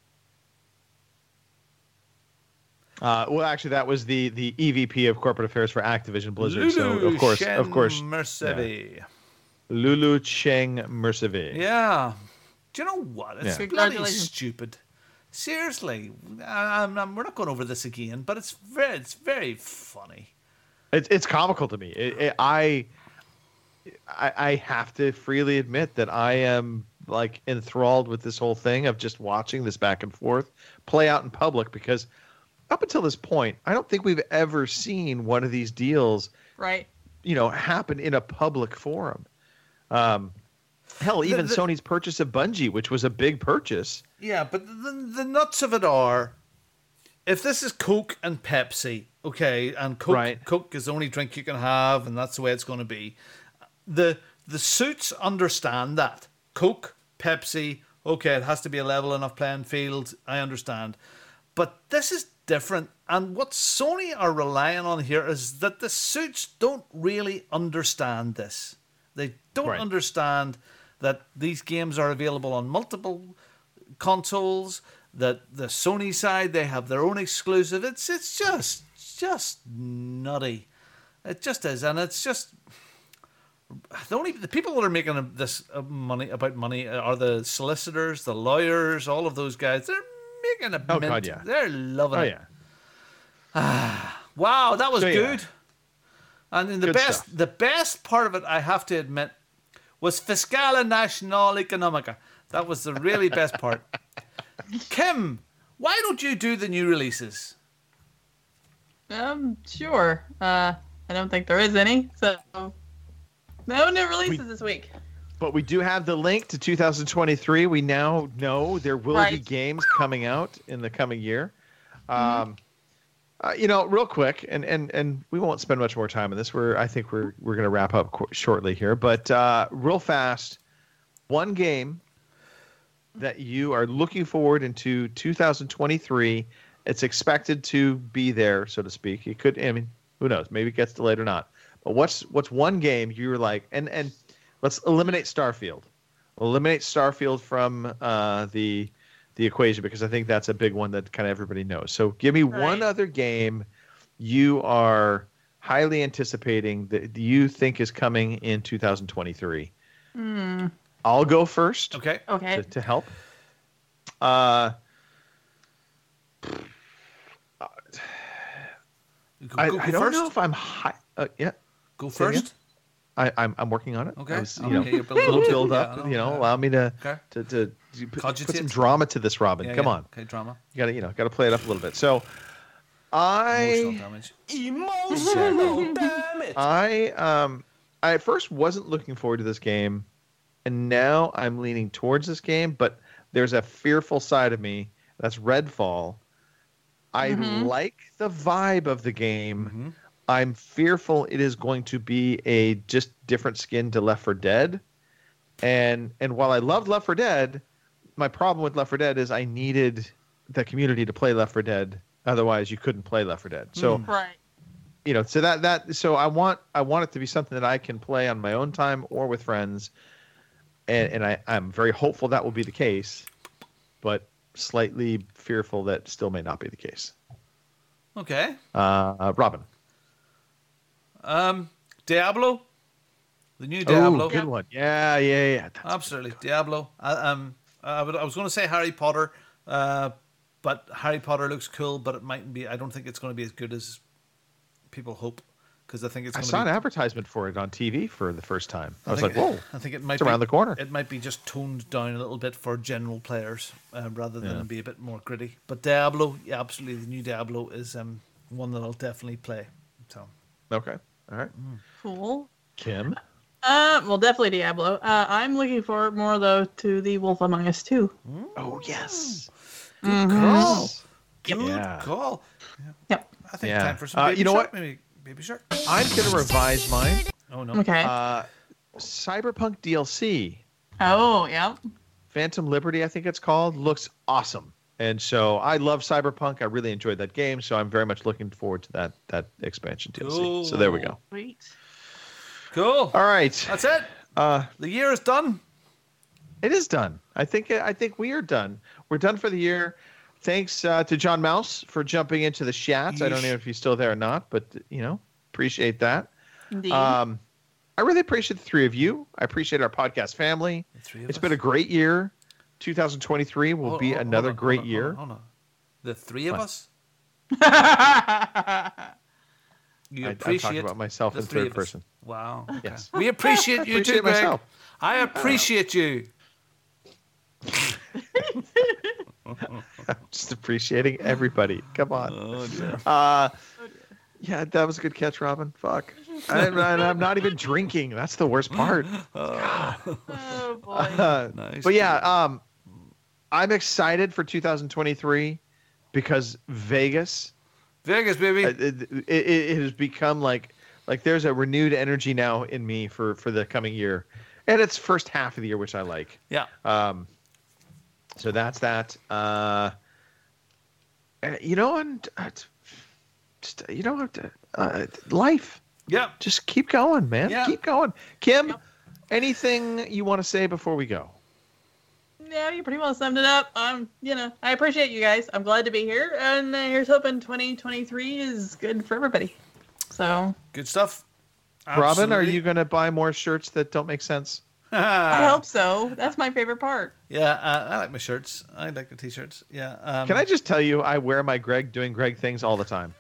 Speaker 7: Uh, well, actually, that was the the E V P of Corporate Affairs for Activision Blizzard. So of course,
Speaker 6: Shen
Speaker 7: of course,
Speaker 6: Mercevi.
Speaker 7: Lulu Cheng Mercevi.
Speaker 6: Yeah. Do you know what? It's
Speaker 7: Yeah.
Speaker 6: bloody
Speaker 8: Congratulations.
Speaker 6: stupid. Seriously, I, I'm, I'm- we're not going over this again, but it's very, it's very funny.
Speaker 7: It's it's comical to me. It, it, I, I I have to freely admit that I am like enthralled with this whole thing of just watching this back and forth play out in public, because up until this point, I don't think we've ever seen one of these deals,
Speaker 8: Right.
Speaker 7: you know, happen in a public forum. Um, hell, even
Speaker 6: the-
Speaker 7: Sony's purchase of Bungie, which was a big purchase.
Speaker 6: Yeah, but the, the nuts of it are, if this is Coke and Pepsi, okay, and Coke,
Speaker 7: Right.
Speaker 6: Coke is the only drink you can have, and that's the way it's going to be. The the suits understand that. Coke, Pepsi, okay, it has to be a level enough playing field. I understand. But this is different. And what Sony are relying on here is that the suits don't really understand this. They don't
Speaker 7: Right.
Speaker 6: understand that these games are available on multiple consoles, that the Sony side, they have their own exclusive. It's it's just just nutty. It just is. And it's just the only the people that are making this uh, money about money are the solicitors, the lawyers, all of those guys. They're making a
Speaker 7: Oh,
Speaker 6: mint.
Speaker 7: God, yeah.
Speaker 6: They're loving
Speaker 7: Oh
Speaker 6: it.
Speaker 7: yeah.
Speaker 6: Wow, that was
Speaker 7: So, yeah.
Speaker 6: good. And then the
Speaker 7: Good
Speaker 6: best
Speaker 7: stuff.
Speaker 6: the best part of it, I have to admit, was Fiscale Nacional Economica. That was the really best part. Kim, why don't you do the new releases?
Speaker 8: Um, sure. Uh, I don't think there is any, so no new releases
Speaker 7: We-
Speaker 8: this week.
Speaker 7: But we do have the link to two thousand twenty-three. We now know there will be
Speaker 8: Right.
Speaker 7: games coming out in the coming year.
Speaker 8: Mm-hmm.
Speaker 7: Um, uh, you know, real quick, and, and and we won't spend much more time on this. We're I think we're we're going to wrap up qu- shortly here. But uh, real fast, one game that you are looking forward into two thousand twenty-three. It's expected to be there, so to speak. It could. I mean, who knows? Maybe it gets delayed or not. But what's what's one game you're like? And and let's eliminate Starfield. Eliminate Starfield from uh, the the equation, because I think that's a big one that kind of everybody knows. So give me one
Speaker 8: Right.
Speaker 7: other game you are highly anticipating that you think is coming in two thousand twenty-three.
Speaker 8: Hmm.
Speaker 7: I'll go first
Speaker 6: Okay.
Speaker 8: Okay.
Speaker 7: to, to help. Uh,
Speaker 6: Go,
Speaker 7: I,
Speaker 6: go,
Speaker 7: I
Speaker 6: go
Speaker 7: don't
Speaker 6: first.
Speaker 7: know if I'm high. Uh, yeah,
Speaker 6: Go
Speaker 7: Say again?
Speaker 6: first.
Speaker 7: I, I'm I'm working on it.
Speaker 6: Okay.
Speaker 7: I was, you
Speaker 6: Okay,
Speaker 7: know,
Speaker 6: you're
Speaker 7: a little
Speaker 6: building-
Speaker 7: build
Speaker 6: yeah,
Speaker 7: up.
Speaker 6: I know,
Speaker 7: you know,
Speaker 6: yeah.
Speaker 7: allow me to
Speaker 6: Okay.
Speaker 7: to to, to put, put some
Speaker 6: Cogitate.
Speaker 7: drama to this, Robin.
Speaker 6: Yeah,
Speaker 7: Come
Speaker 6: yeah.
Speaker 7: on,
Speaker 6: Okay, drama.
Speaker 7: you got to you know got to play it up a little bit. So,
Speaker 6: Emotional
Speaker 7: I
Speaker 6: damage.
Speaker 3: Emotional damage.
Speaker 7: I um I at first wasn't looking forward to this game, and now I'm leaning towards this game. But there's a fearful side of me. That's Redfall. I
Speaker 8: Mhm.
Speaker 7: like the vibe of the game.
Speaker 6: Mhm.
Speaker 7: I'm fearful it is going to be a just different skin to Left four Dead. And and while I loved Left four Dead, my problem with Left four Dead is I needed the community to play Left four Dead. Otherwise, you couldn't play Left four Dead. So
Speaker 8: Right.
Speaker 7: you know, so that that so I want I want it to be something that I can play on my own time or with friends, and and I I'm very hopeful that will be the case, but slightly fearful that still may not be the case.
Speaker 6: Okay.
Speaker 7: Uh, uh Robin.
Speaker 6: Um, Diablo. The new Diablo.
Speaker 7: Oh, good one. Yeah, yeah, yeah. That's-
Speaker 6: Absolutely, Diablo. I, um, I, would, I was going to say Harry Potter, uh, but Harry Potter looks cool, but it mightn't be. I don't think it's going to be as good as people hope, because I think it's
Speaker 7: I
Speaker 6: going
Speaker 7: saw
Speaker 6: to
Speaker 7: an
Speaker 6: be.
Speaker 7: advertisement for it on T V for the first time. I, was
Speaker 6: think-
Speaker 7: like, whoa,
Speaker 6: I think it might
Speaker 7: it's
Speaker 6: be,
Speaker 7: around the corner.
Speaker 6: It might be just toned down a little bit for general players, uh, rather than
Speaker 7: Yeah.
Speaker 6: be a bit more gritty. But Diablo, yeah, absolutely, the new Diablo is um one that I'll definitely play. So
Speaker 7: Okay, all right.
Speaker 8: Cool.
Speaker 7: Kim.
Speaker 8: Uh, well, definitely Diablo. Uh, I'm looking forward more though to the Wolf Among Us two.
Speaker 7: Oh yes.
Speaker 6: good call.
Speaker 7: Yep.
Speaker 6: Good
Speaker 7: Yeah.
Speaker 6: call.
Speaker 8: Yep.
Speaker 6: I think
Speaker 7: Yeah.
Speaker 6: time for some.
Speaker 7: Uh,
Speaker 6: Baby
Speaker 7: you know
Speaker 6: Shark,
Speaker 7: what?
Speaker 6: Maybe Baby Shark.
Speaker 7: I'm gonna revise mine.
Speaker 6: Oh no.
Speaker 8: Okay.
Speaker 7: Uh, Cyberpunk D L C.
Speaker 8: oh, yeah.
Speaker 7: Phantom Liberty, I think it's called, looks awesome. And so I love Cyberpunk. I really enjoyed that game, so I'm very much looking forward to that that expansion D L C. So there we go.
Speaker 8: Sweet.
Speaker 6: Cool.
Speaker 7: All right.
Speaker 6: That's it.
Speaker 7: Uh,
Speaker 6: The year is done.
Speaker 7: it is done. I think I think we are done. We're done for the year. Thanks uh, to John Mouse for jumping into the chat. I don't
Speaker 6: Yeesh.
Speaker 7: know if he's still there or not, but you know, appreciate that.
Speaker 8: Indeed.
Speaker 7: Um, I really appreciate the three of you. I appreciate our podcast family.
Speaker 6: The three of
Speaker 7: It's
Speaker 6: us.
Speaker 7: been a great year. two thousand twenty-three will
Speaker 6: Hold-
Speaker 7: be
Speaker 6: hold- hold
Speaker 7: another
Speaker 6: on,
Speaker 7: great
Speaker 6: hold on,
Speaker 7: year.
Speaker 6: Hold on, hold on. The three of
Speaker 7: What?
Speaker 6: us. You
Speaker 7: I, I'm
Speaker 6: appreciate
Speaker 7: talking about myself
Speaker 6: the
Speaker 7: in
Speaker 6: three
Speaker 7: third
Speaker 6: of us.
Speaker 7: person.
Speaker 6: Wow. Okay.
Speaker 7: Yes.
Speaker 6: We appreciate you
Speaker 7: Appreciate
Speaker 6: too, Greg.
Speaker 7: myself.
Speaker 6: I appreciate you.
Speaker 7: Just appreciating everybody. Come on.
Speaker 6: Oh dear.
Speaker 7: Uh, yeah, that was a good catch, Robin. Fuck. I'm, I'm not even drinking. That's the worst part.
Speaker 8: oh, boy.
Speaker 7: Uh,
Speaker 6: Nice.
Speaker 7: But yeah, um, I'm excited for two thousand twenty-three because Vegas
Speaker 6: Vegas, baby.
Speaker 7: It, it, it, it has become like like there's a renewed energy now in me for for the coming year, and it's first half of the year, which I like.
Speaker 6: Yeah.
Speaker 7: Um. So that's that. Uh. and, You know, and uh, just you know, uh, life.
Speaker 6: Yeah.
Speaker 7: Just keep going, man.
Speaker 6: Yeah.
Speaker 7: Keep going. Kim,
Speaker 8: Yep.
Speaker 7: anything you want to say before we go?
Speaker 8: Yeah, you pretty well summed it up. Um, you know, I appreciate you guys. I'm glad to be here, and uh, here's hoping twenty twenty-three is good for everybody. So
Speaker 6: Good stuff.
Speaker 7: Robin, are
Speaker 6: Absolutely.
Speaker 7: you going to buy more shirts that don't make sense?
Speaker 8: I hope so. That's my favorite part.
Speaker 6: Yeah, uh, I like my shirts. I like the t-shirts. Yeah. Um,
Speaker 7: Can I just tell you, I wear my Greg doing Greg things all the time.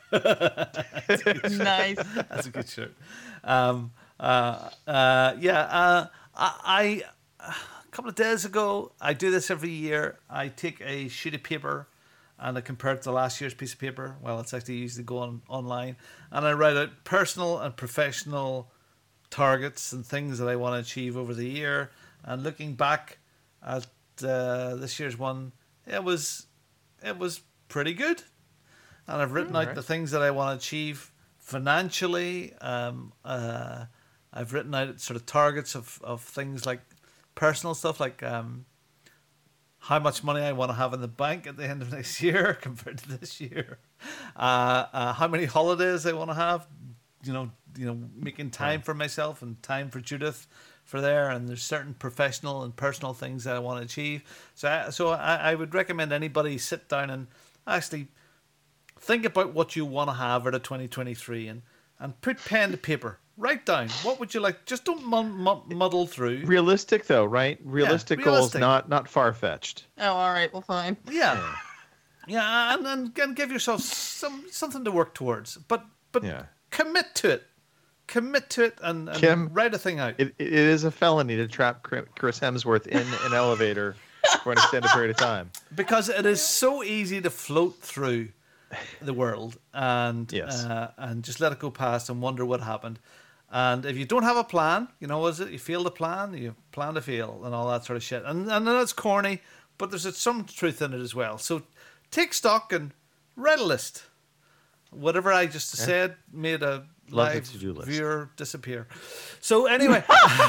Speaker 8: Nice.
Speaker 6: That's a good shirt. Um, uh, uh, yeah, uh, I, I a couple of days ago, I do this every year. I take a sheet of paper and I compare it to last year's piece of paper. Well, it's actually usually go on online, and I write out personal and professional targets and things that I want to achieve over the year. And looking back at uh, this year's one, it was it was pretty good. And I've written out
Speaker 7: Alright.
Speaker 6: the things that I want to achieve financially. Um, uh, I've written out sort of targets of, of things like personal stuff, like um, how much money I want to have in the bank at the end of next year compared to this year. Uh, uh, how many holidays I want to have. You know, you know, making time for myself and time for Judith for there. And there's certain professional and personal things that I want to achieve. So, I, so I, I would recommend anybody sit down and actually think about what you want to have out of twenty twenty-three and, and put pen to paper. Write down what would you like. Just don't mud, mud, muddle through.
Speaker 7: Realistic, though, right? Realistic goals,
Speaker 6: realistic.
Speaker 7: not not far fetched.
Speaker 8: Oh, all right. Well, fine.
Speaker 6: Yeah, yeah, and, and and give yourself some something to work towards. But but
Speaker 7: Yeah.
Speaker 6: commit to it. Commit to it and, and
Speaker 7: Kim,
Speaker 6: write a thing out.
Speaker 7: It, it is a felony to trap Chris Hemsworth in an elevator for an extended period of time.
Speaker 6: Because it is so easy to float through the world and
Speaker 7: Yes.
Speaker 6: uh, and just let it go past and wonder what happened. And if you don't have a plan, you know, is it you fail to plan, you plan to fail, and all that sort of shit. And and that's corny, but there's some truth in it as well. So take stock and write a list. Whatever I just said made a
Speaker 7: Love the
Speaker 6: live
Speaker 7: to-do list.
Speaker 6: viewer disappear. So anyway,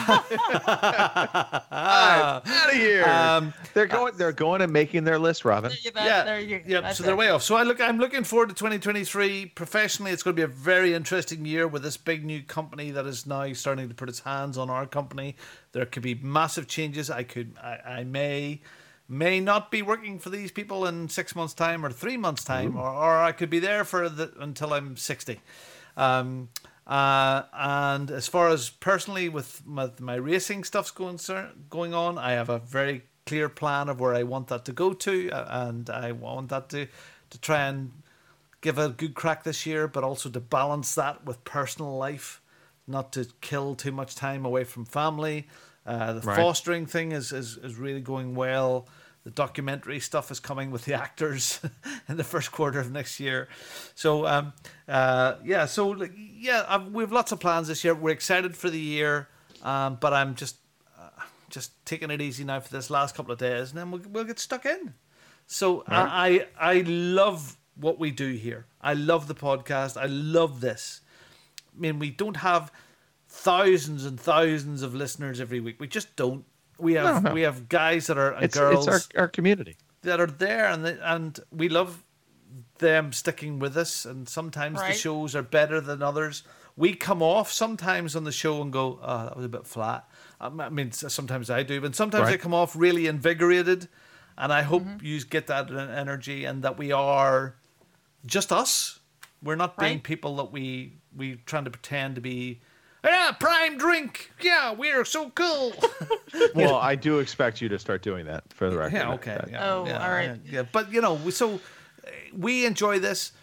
Speaker 7: Out of here.
Speaker 6: Um,
Speaker 7: they're going. They're going and making their list, Robin.
Speaker 8: Yeah, that-
Speaker 6: yeah,
Speaker 8: there you,
Speaker 6: yeah.
Speaker 8: that's
Speaker 6: So they're
Speaker 8: it.
Speaker 6: way off. So I look. I'm looking forward to twenty twenty-three. Professionally, it's going to be a very interesting year with this big new company that is now starting to put its hands on our company. There could be massive changes. I could. I, I may. May not be working for these people in six months' time or three months' time, or, or I could be there for the, until I'm sixty. Um, uh, and as far as personally with my, my racing stuff's going going on, I have a very clear plan of where I want that to go to, uh, and I want that to to try and give a good crack this year, but also to balance that with personal life, not to kill too much time away from family. Uh, the
Speaker 7: Right.
Speaker 6: fostering thing is, is, is really going well. The documentary stuff is coming with the actors in the first quarter of next year. So, um, uh, yeah, so like, yeah, I've, we have lots of plans this year. We're excited for the year, um, but I'm just uh, just taking it easy now for this last couple of days, and then we'll, we'll get stuck in. So I, I I love what we do here. I love the podcast. I love this. I mean, we don't have thousands and thousands of listeners every week. We just don't. We have
Speaker 7: No, no.
Speaker 6: we have guys that are and
Speaker 7: It's
Speaker 6: girls
Speaker 7: it's our, our community.
Speaker 6: that are there, and they, and we love them sticking with us. And sometimes the
Speaker 8: Right.
Speaker 6: shows are better than others. We come off sometimes on the show and go, "Oh, that was a bit flat." I mean, sometimes I do, but sometimes I
Speaker 7: Right.
Speaker 6: come off really invigorated. And I hope you get that en- energy, and that we are just us. We're not being
Speaker 8: Right.
Speaker 6: people that we we trying to pretend to be. Yeah, prime drink. Yeah, we're so cool.
Speaker 7: Well, I do expect you to start doing that for the record.
Speaker 6: Yeah, okay.
Speaker 7: That-
Speaker 6: Yeah,
Speaker 8: Oh,
Speaker 6: yeah,
Speaker 8: all right.
Speaker 6: Yeah, yeah. But you know, we- so uh, we enjoy this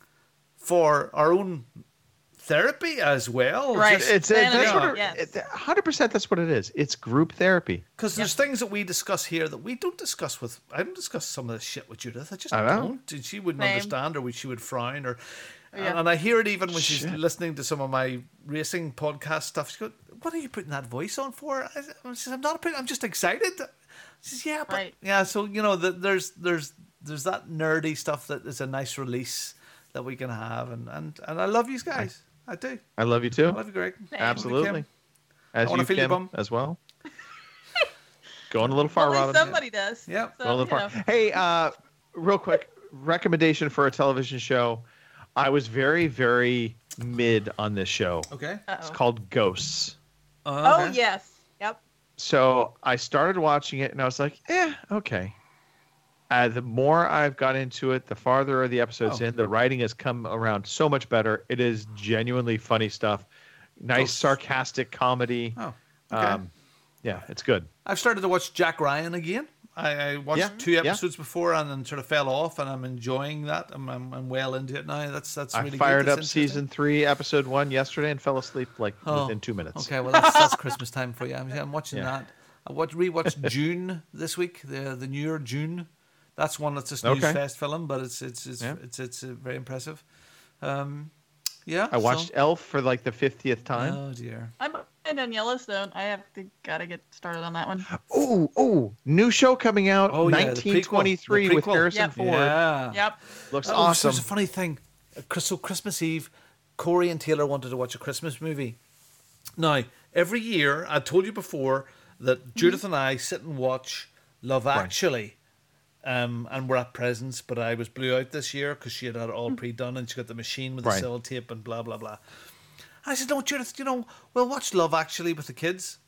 Speaker 6: for our own therapy as well.
Speaker 8: Right.
Speaker 6: Just-
Speaker 7: It's, it's
Speaker 8: Sanity,
Speaker 7: that's what it-
Speaker 8: yes.
Speaker 7: it- one hundred percent that's what it is. It's group therapy.
Speaker 6: Because there's things that we discuss here that we don't discuss with. I don't discuss some of this shit with Judith. I just
Speaker 7: I know.
Speaker 6: don't. And she wouldn't
Speaker 8: Same.
Speaker 6: understand, or we, she would frown, or.
Speaker 8: Yeah.
Speaker 6: And I hear it even when she's
Speaker 7: Shit.
Speaker 6: listening to some of my racing podcast stuff. She goes, "What are you putting that voice on for?" I I says, "I'm not putting. I'm just excited." She says, "Yeah, but
Speaker 8: Right.
Speaker 6: yeah." So you know, the, there's there's there's that nerdy stuff that is a nice release that we can have, and and, and I love you guys. I, I do.
Speaker 7: I love you too.
Speaker 6: I love you, Greg.
Speaker 7: Absolutely. As
Speaker 6: I wanna
Speaker 7: you
Speaker 6: feel your
Speaker 7: Kim,
Speaker 6: bum.
Speaker 7: as well. Going a little far,
Speaker 8: Well, at least
Speaker 7: Robin.
Speaker 8: somebody does.
Speaker 6: Yep.
Speaker 8: So,
Speaker 7: Going a little
Speaker 8: you
Speaker 7: far.
Speaker 8: know.
Speaker 7: Hey, uh, real quick recommendation for a television show. I was very, very mid on this show.
Speaker 6: Okay.
Speaker 7: It's
Speaker 8: Uh-oh.
Speaker 7: called Ghosts.
Speaker 6: Uh,
Speaker 8: Oh
Speaker 6: okay.
Speaker 8: yes. Yep.
Speaker 7: So I started watching it and I was like, eh, okay. Uh, the more I've got into it, the farther the episodes
Speaker 6: Oh.
Speaker 7: in. The writing has come around so much better. It is genuinely funny stuff. Nice,
Speaker 6: Ghosts.
Speaker 7: sarcastic comedy.
Speaker 6: Oh. Okay.
Speaker 7: Um, yeah, it's good.
Speaker 6: I've started to watch Jack Ryan again. I, I watched
Speaker 7: Yeah,
Speaker 6: two
Speaker 7: yeah.
Speaker 6: episodes before and then sort of fell off, and I'm enjoying that. I'm I'm, I'm well into it now. That's that's
Speaker 7: I
Speaker 6: really
Speaker 7: fired
Speaker 6: good.
Speaker 7: up
Speaker 6: That's interesting.
Speaker 7: season three, episode one yesterday and fell asleep like
Speaker 6: Oh,
Speaker 7: within two minutes.
Speaker 6: Okay, well that's, that's Christmas time for you. I'm, I'm watching
Speaker 7: Yeah.
Speaker 6: that. I watched rewatched June this week. The the newer June. That's one that's a snooze
Speaker 7: Okay.
Speaker 6: fest film, but it's it's it's
Speaker 7: Yeah.
Speaker 6: it's, it's, uh, very impressive. Um, yeah.
Speaker 7: I watched
Speaker 6: so-
Speaker 7: Elf for like the fiftieth time.
Speaker 6: Oh dear.
Speaker 8: I'm behind on Yellowstone. I have to gotta get started on that one.
Speaker 7: Oh, oh, new show coming out,
Speaker 6: Oh, yeah, the
Speaker 7: nineteen twenty-three
Speaker 6: prequel. The
Speaker 7: with
Speaker 6: prequel.
Speaker 7: Harrison
Speaker 8: Yep.
Speaker 7: Ford.
Speaker 6: Yeah.
Speaker 8: Yep.
Speaker 7: Looks
Speaker 6: Oh,
Speaker 7: awesome.
Speaker 6: So it's a funny thing. Uh, Chris- So Christmas Eve, Corey and Taylor wanted to watch a Christmas movie. Now, every year, I told you before that Judith and I sit and watch Love Actually. Um, and we're at presents, but I was blew out this year because she had had it all pre-done, and she got the machine with the
Speaker 7: Right.
Speaker 6: sellotape and blah, blah, blah. I said, no, Judith, you know, we'll watch Love Actually with the kids.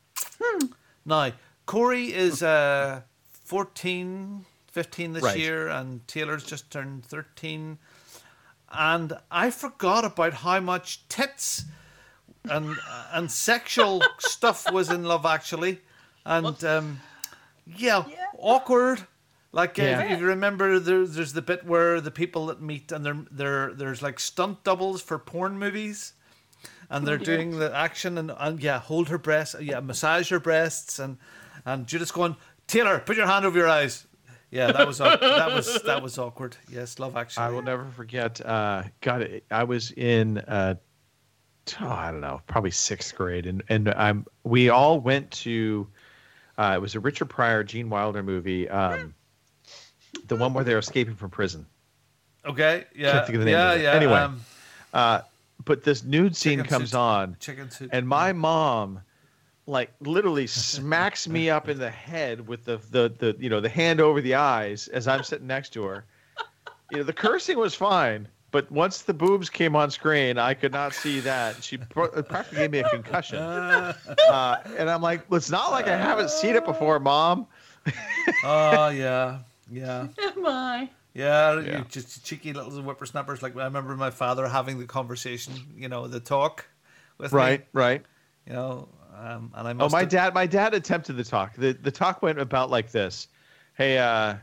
Speaker 6: Now, Corey is uh, fourteen, fifteen this
Speaker 7: Right.
Speaker 6: year, and Taylor's just turned thirteen. And I forgot about how much tits and and sexual stuff was in Love Actually. And um, yeah,
Speaker 8: Yeah.
Speaker 6: awkward. Like uh,
Speaker 7: Yeah.
Speaker 6: if, if you remember, there, there's the bit where the people that meet and they're, they're, there's like stunt doubles for porn movies. And they're doing the action and, and yeah, hold her breasts, yeah, massage her breasts, and and Judith's going, Taylor, put your hand over your eyes. Yeah, that was au- that was that was awkward. Yes, Love Actually.
Speaker 7: I will never forget. Uh, God, I was in, uh, oh, I don't know, probably sixth grade, and and I'm we all went to. Uh, it was a Richard Pryor, Gene Wilder movie, um, the one where they're escaping from prison.
Speaker 6: Okay, yeah,
Speaker 7: Can't think of the name
Speaker 6: yeah,
Speaker 7: of it.
Speaker 6: yeah.
Speaker 7: Anyway.
Speaker 6: um,
Speaker 7: Uh, but this nude scene
Speaker 6: Chicken
Speaker 7: comes
Speaker 6: suit.
Speaker 7: on,
Speaker 6: chicken soup.
Speaker 7: and my mom, like, literally smacks me up in the head with the, the the you know the hand over the eyes as I'm sitting next to her. You know, the cursing was fine, but once the boobs came on screen, I could not see that. She pro- practically gave me a concussion, uh, and I'm like, well, it's not like I haven't seen it before, Mom.
Speaker 6: Oh yeah, yeah.
Speaker 8: Am I?
Speaker 6: Yeah,
Speaker 7: Yeah.
Speaker 6: you just cheeky little whippersnappers. Like I remember my father having the conversation, you know, the talk with
Speaker 7: Right,
Speaker 6: me.
Speaker 7: right.
Speaker 6: You know, um, and I
Speaker 7: Oh,
Speaker 6: must
Speaker 7: my
Speaker 6: have-
Speaker 7: dad, my dad attempted the talk. The the talk went about like this. Hey, uh,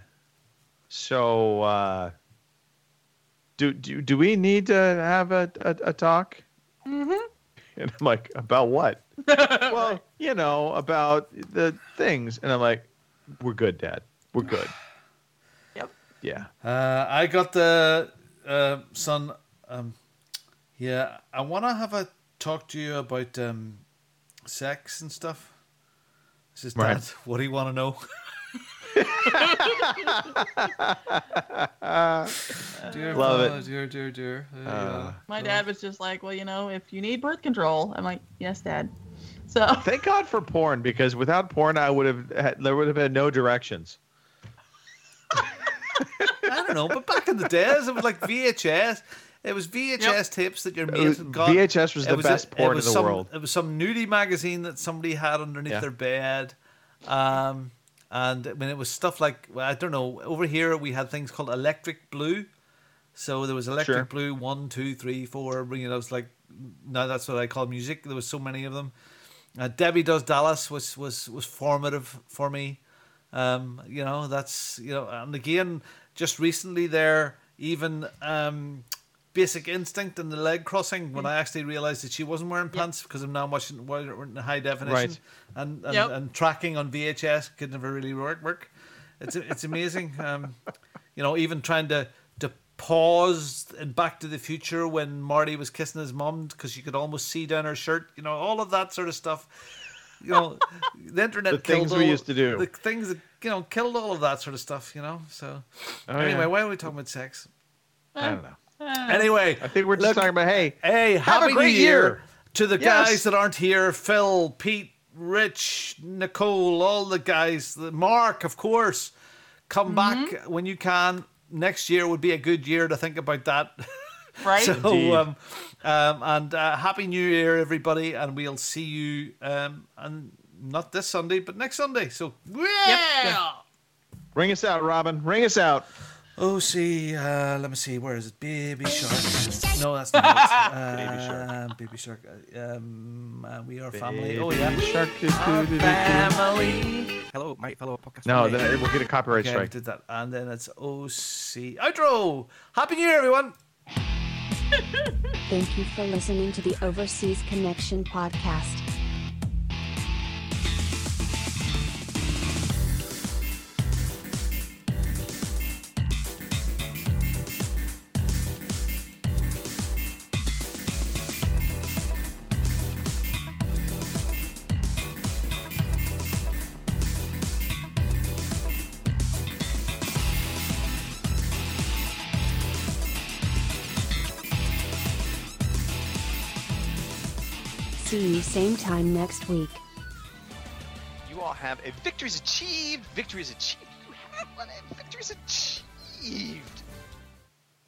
Speaker 7: so uh, do do do we need to have a a, a talk?
Speaker 8: Mm-hmm.
Speaker 7: And I'm like, about what? Well, you know, about the things. And I'm like, we're good, Dad. We're good.
Speaker 8: Yep.
Speaker 7: Yeah.
Speaker 6: Uh, I got the uh, son. Um, yeah, I want to have a talk to you about um, sex and stuff. This is
Speaker 7: Right.
Speaker 6: Dad. What do you want to know? dear,
Speaker 7: Love it.
Speaker 6: oh, dear, dear, dear. Uh,
Speaker 7: Uh,
Speaker 8: My dad was just like, well, you know, if you need birth control, I'm like, yes, Dad. So
Speaker 7: Thank God for porn, because without porn, I would have had, there would have been no directions.
Speaker 6: I don't know, but back in the days, it was like V H S. It was V H S tapes that your
Speaker 7: It
Speaker 6: mate
Speaker 7: was-
Speaker 6: had got.
Speaker 7: V H S was
Speaker 6: It
Speaker 7: the best
Speaker 6: it
Speaker 7: porn
Speaker 6: was
Speaker 7: in the
Speaker 6: some,
Speaker 7: world.
Speaker 6: It was some nudie magazine that somebody had underneath
Speaker 7: Yeah.
Speaker 6: their bed. Um, and I mean, it was stuff like, well, I don't know, over here we had things called Electric Blue. So there was Electric
Speaker 7: Sure.
Speaker 6: Blue one, two, three, four. You know, it's like, now that's what I call music. There was so many of them. Uh, Debbie Does Dallas was, was, was formative for me. Um, you know, that's, you know, and again, just recently there, even um, Basic Instinct and the leg crossing, when I actually realized that she wasn't wearing pants because I'm now watching watching in high definition,
Speaker 7: Right.
Speaker 6: and and,
Speaker 8: Yep.
Speaker 6: and tracking on V H S could never really work. work. It's it's amazing. Um, you know, even trying to to pause in Back to the Future when Marty was kissing his mum because you could almost see down her shirt. You know, all of that sort of stuff. You know, the internet
Speaker 7: The
Speaker 6: killed
Speaker 7: things we
Speaker 6: all-
Speaker 7: used to do.
Speaker 6: The things that, you know, killed all of that sort of stuff, you know. So
Speaker 7: Oh,
Speaker 6: anyway,
Speaker 7: yeah.
Speaker 6: why are we talking about sex?
Speaker 7: I don't know.
Speaker 6: Anyway,
Speaker 7: I think we're just
Speaker 6: look,
Speaker 7: talking about, hey,
Speaker 6: hey,
Speaker 7: have
Speaker 6: happy
Speaker 7: a great
Speaker 6: New Year,
Speaker 7: year.
Speaker 6: to the
Speaker 7: Yes.
Speaker 6: guys that aren't here: Phil, Pete, Rich, Nicole, all the guys. The Mark, of course. Come
Speaker 8: Mm-hmm.
Speaker 6: back when you can. Next year would be a good year to think about that.
Speaker 8: Right?
Speaker 6: So,
Speaker 7: Indeed.
Speaker 6: um, um, and uh, happy New Year, everybody, and we'll see you, um, and not this Sunday, but next Sunday. So, yeah.
Speaker 7: Ring us out, Robin. Ring us out.
Speaker 6: Oh, see, uh, let me see. Where is it? Baby Shark. No, that's not it. Uh, Baby Shark. Baby Shark. uh, Um, uh, we are family. Oh yeah.
Speaker 7: Shark.
Speaker 6: Our family.
Speaker 4: Hello, my fellow podcast.
Speaker 7: No,
Speaker 4: family.
Speaker 7: that, we'll get a copyright
Speaker 6: Okay, we
Speaker 7: strike.
Speaker 6: did that, and then it's O C outro. Happy New Year, everyone.
Speaker 10: Thank you for listening to the Overseas Connection podcast. See you same time next week.
Speaker 9: You all have a victory's achieved. Victory is achieved. You have one. And victory is achieved.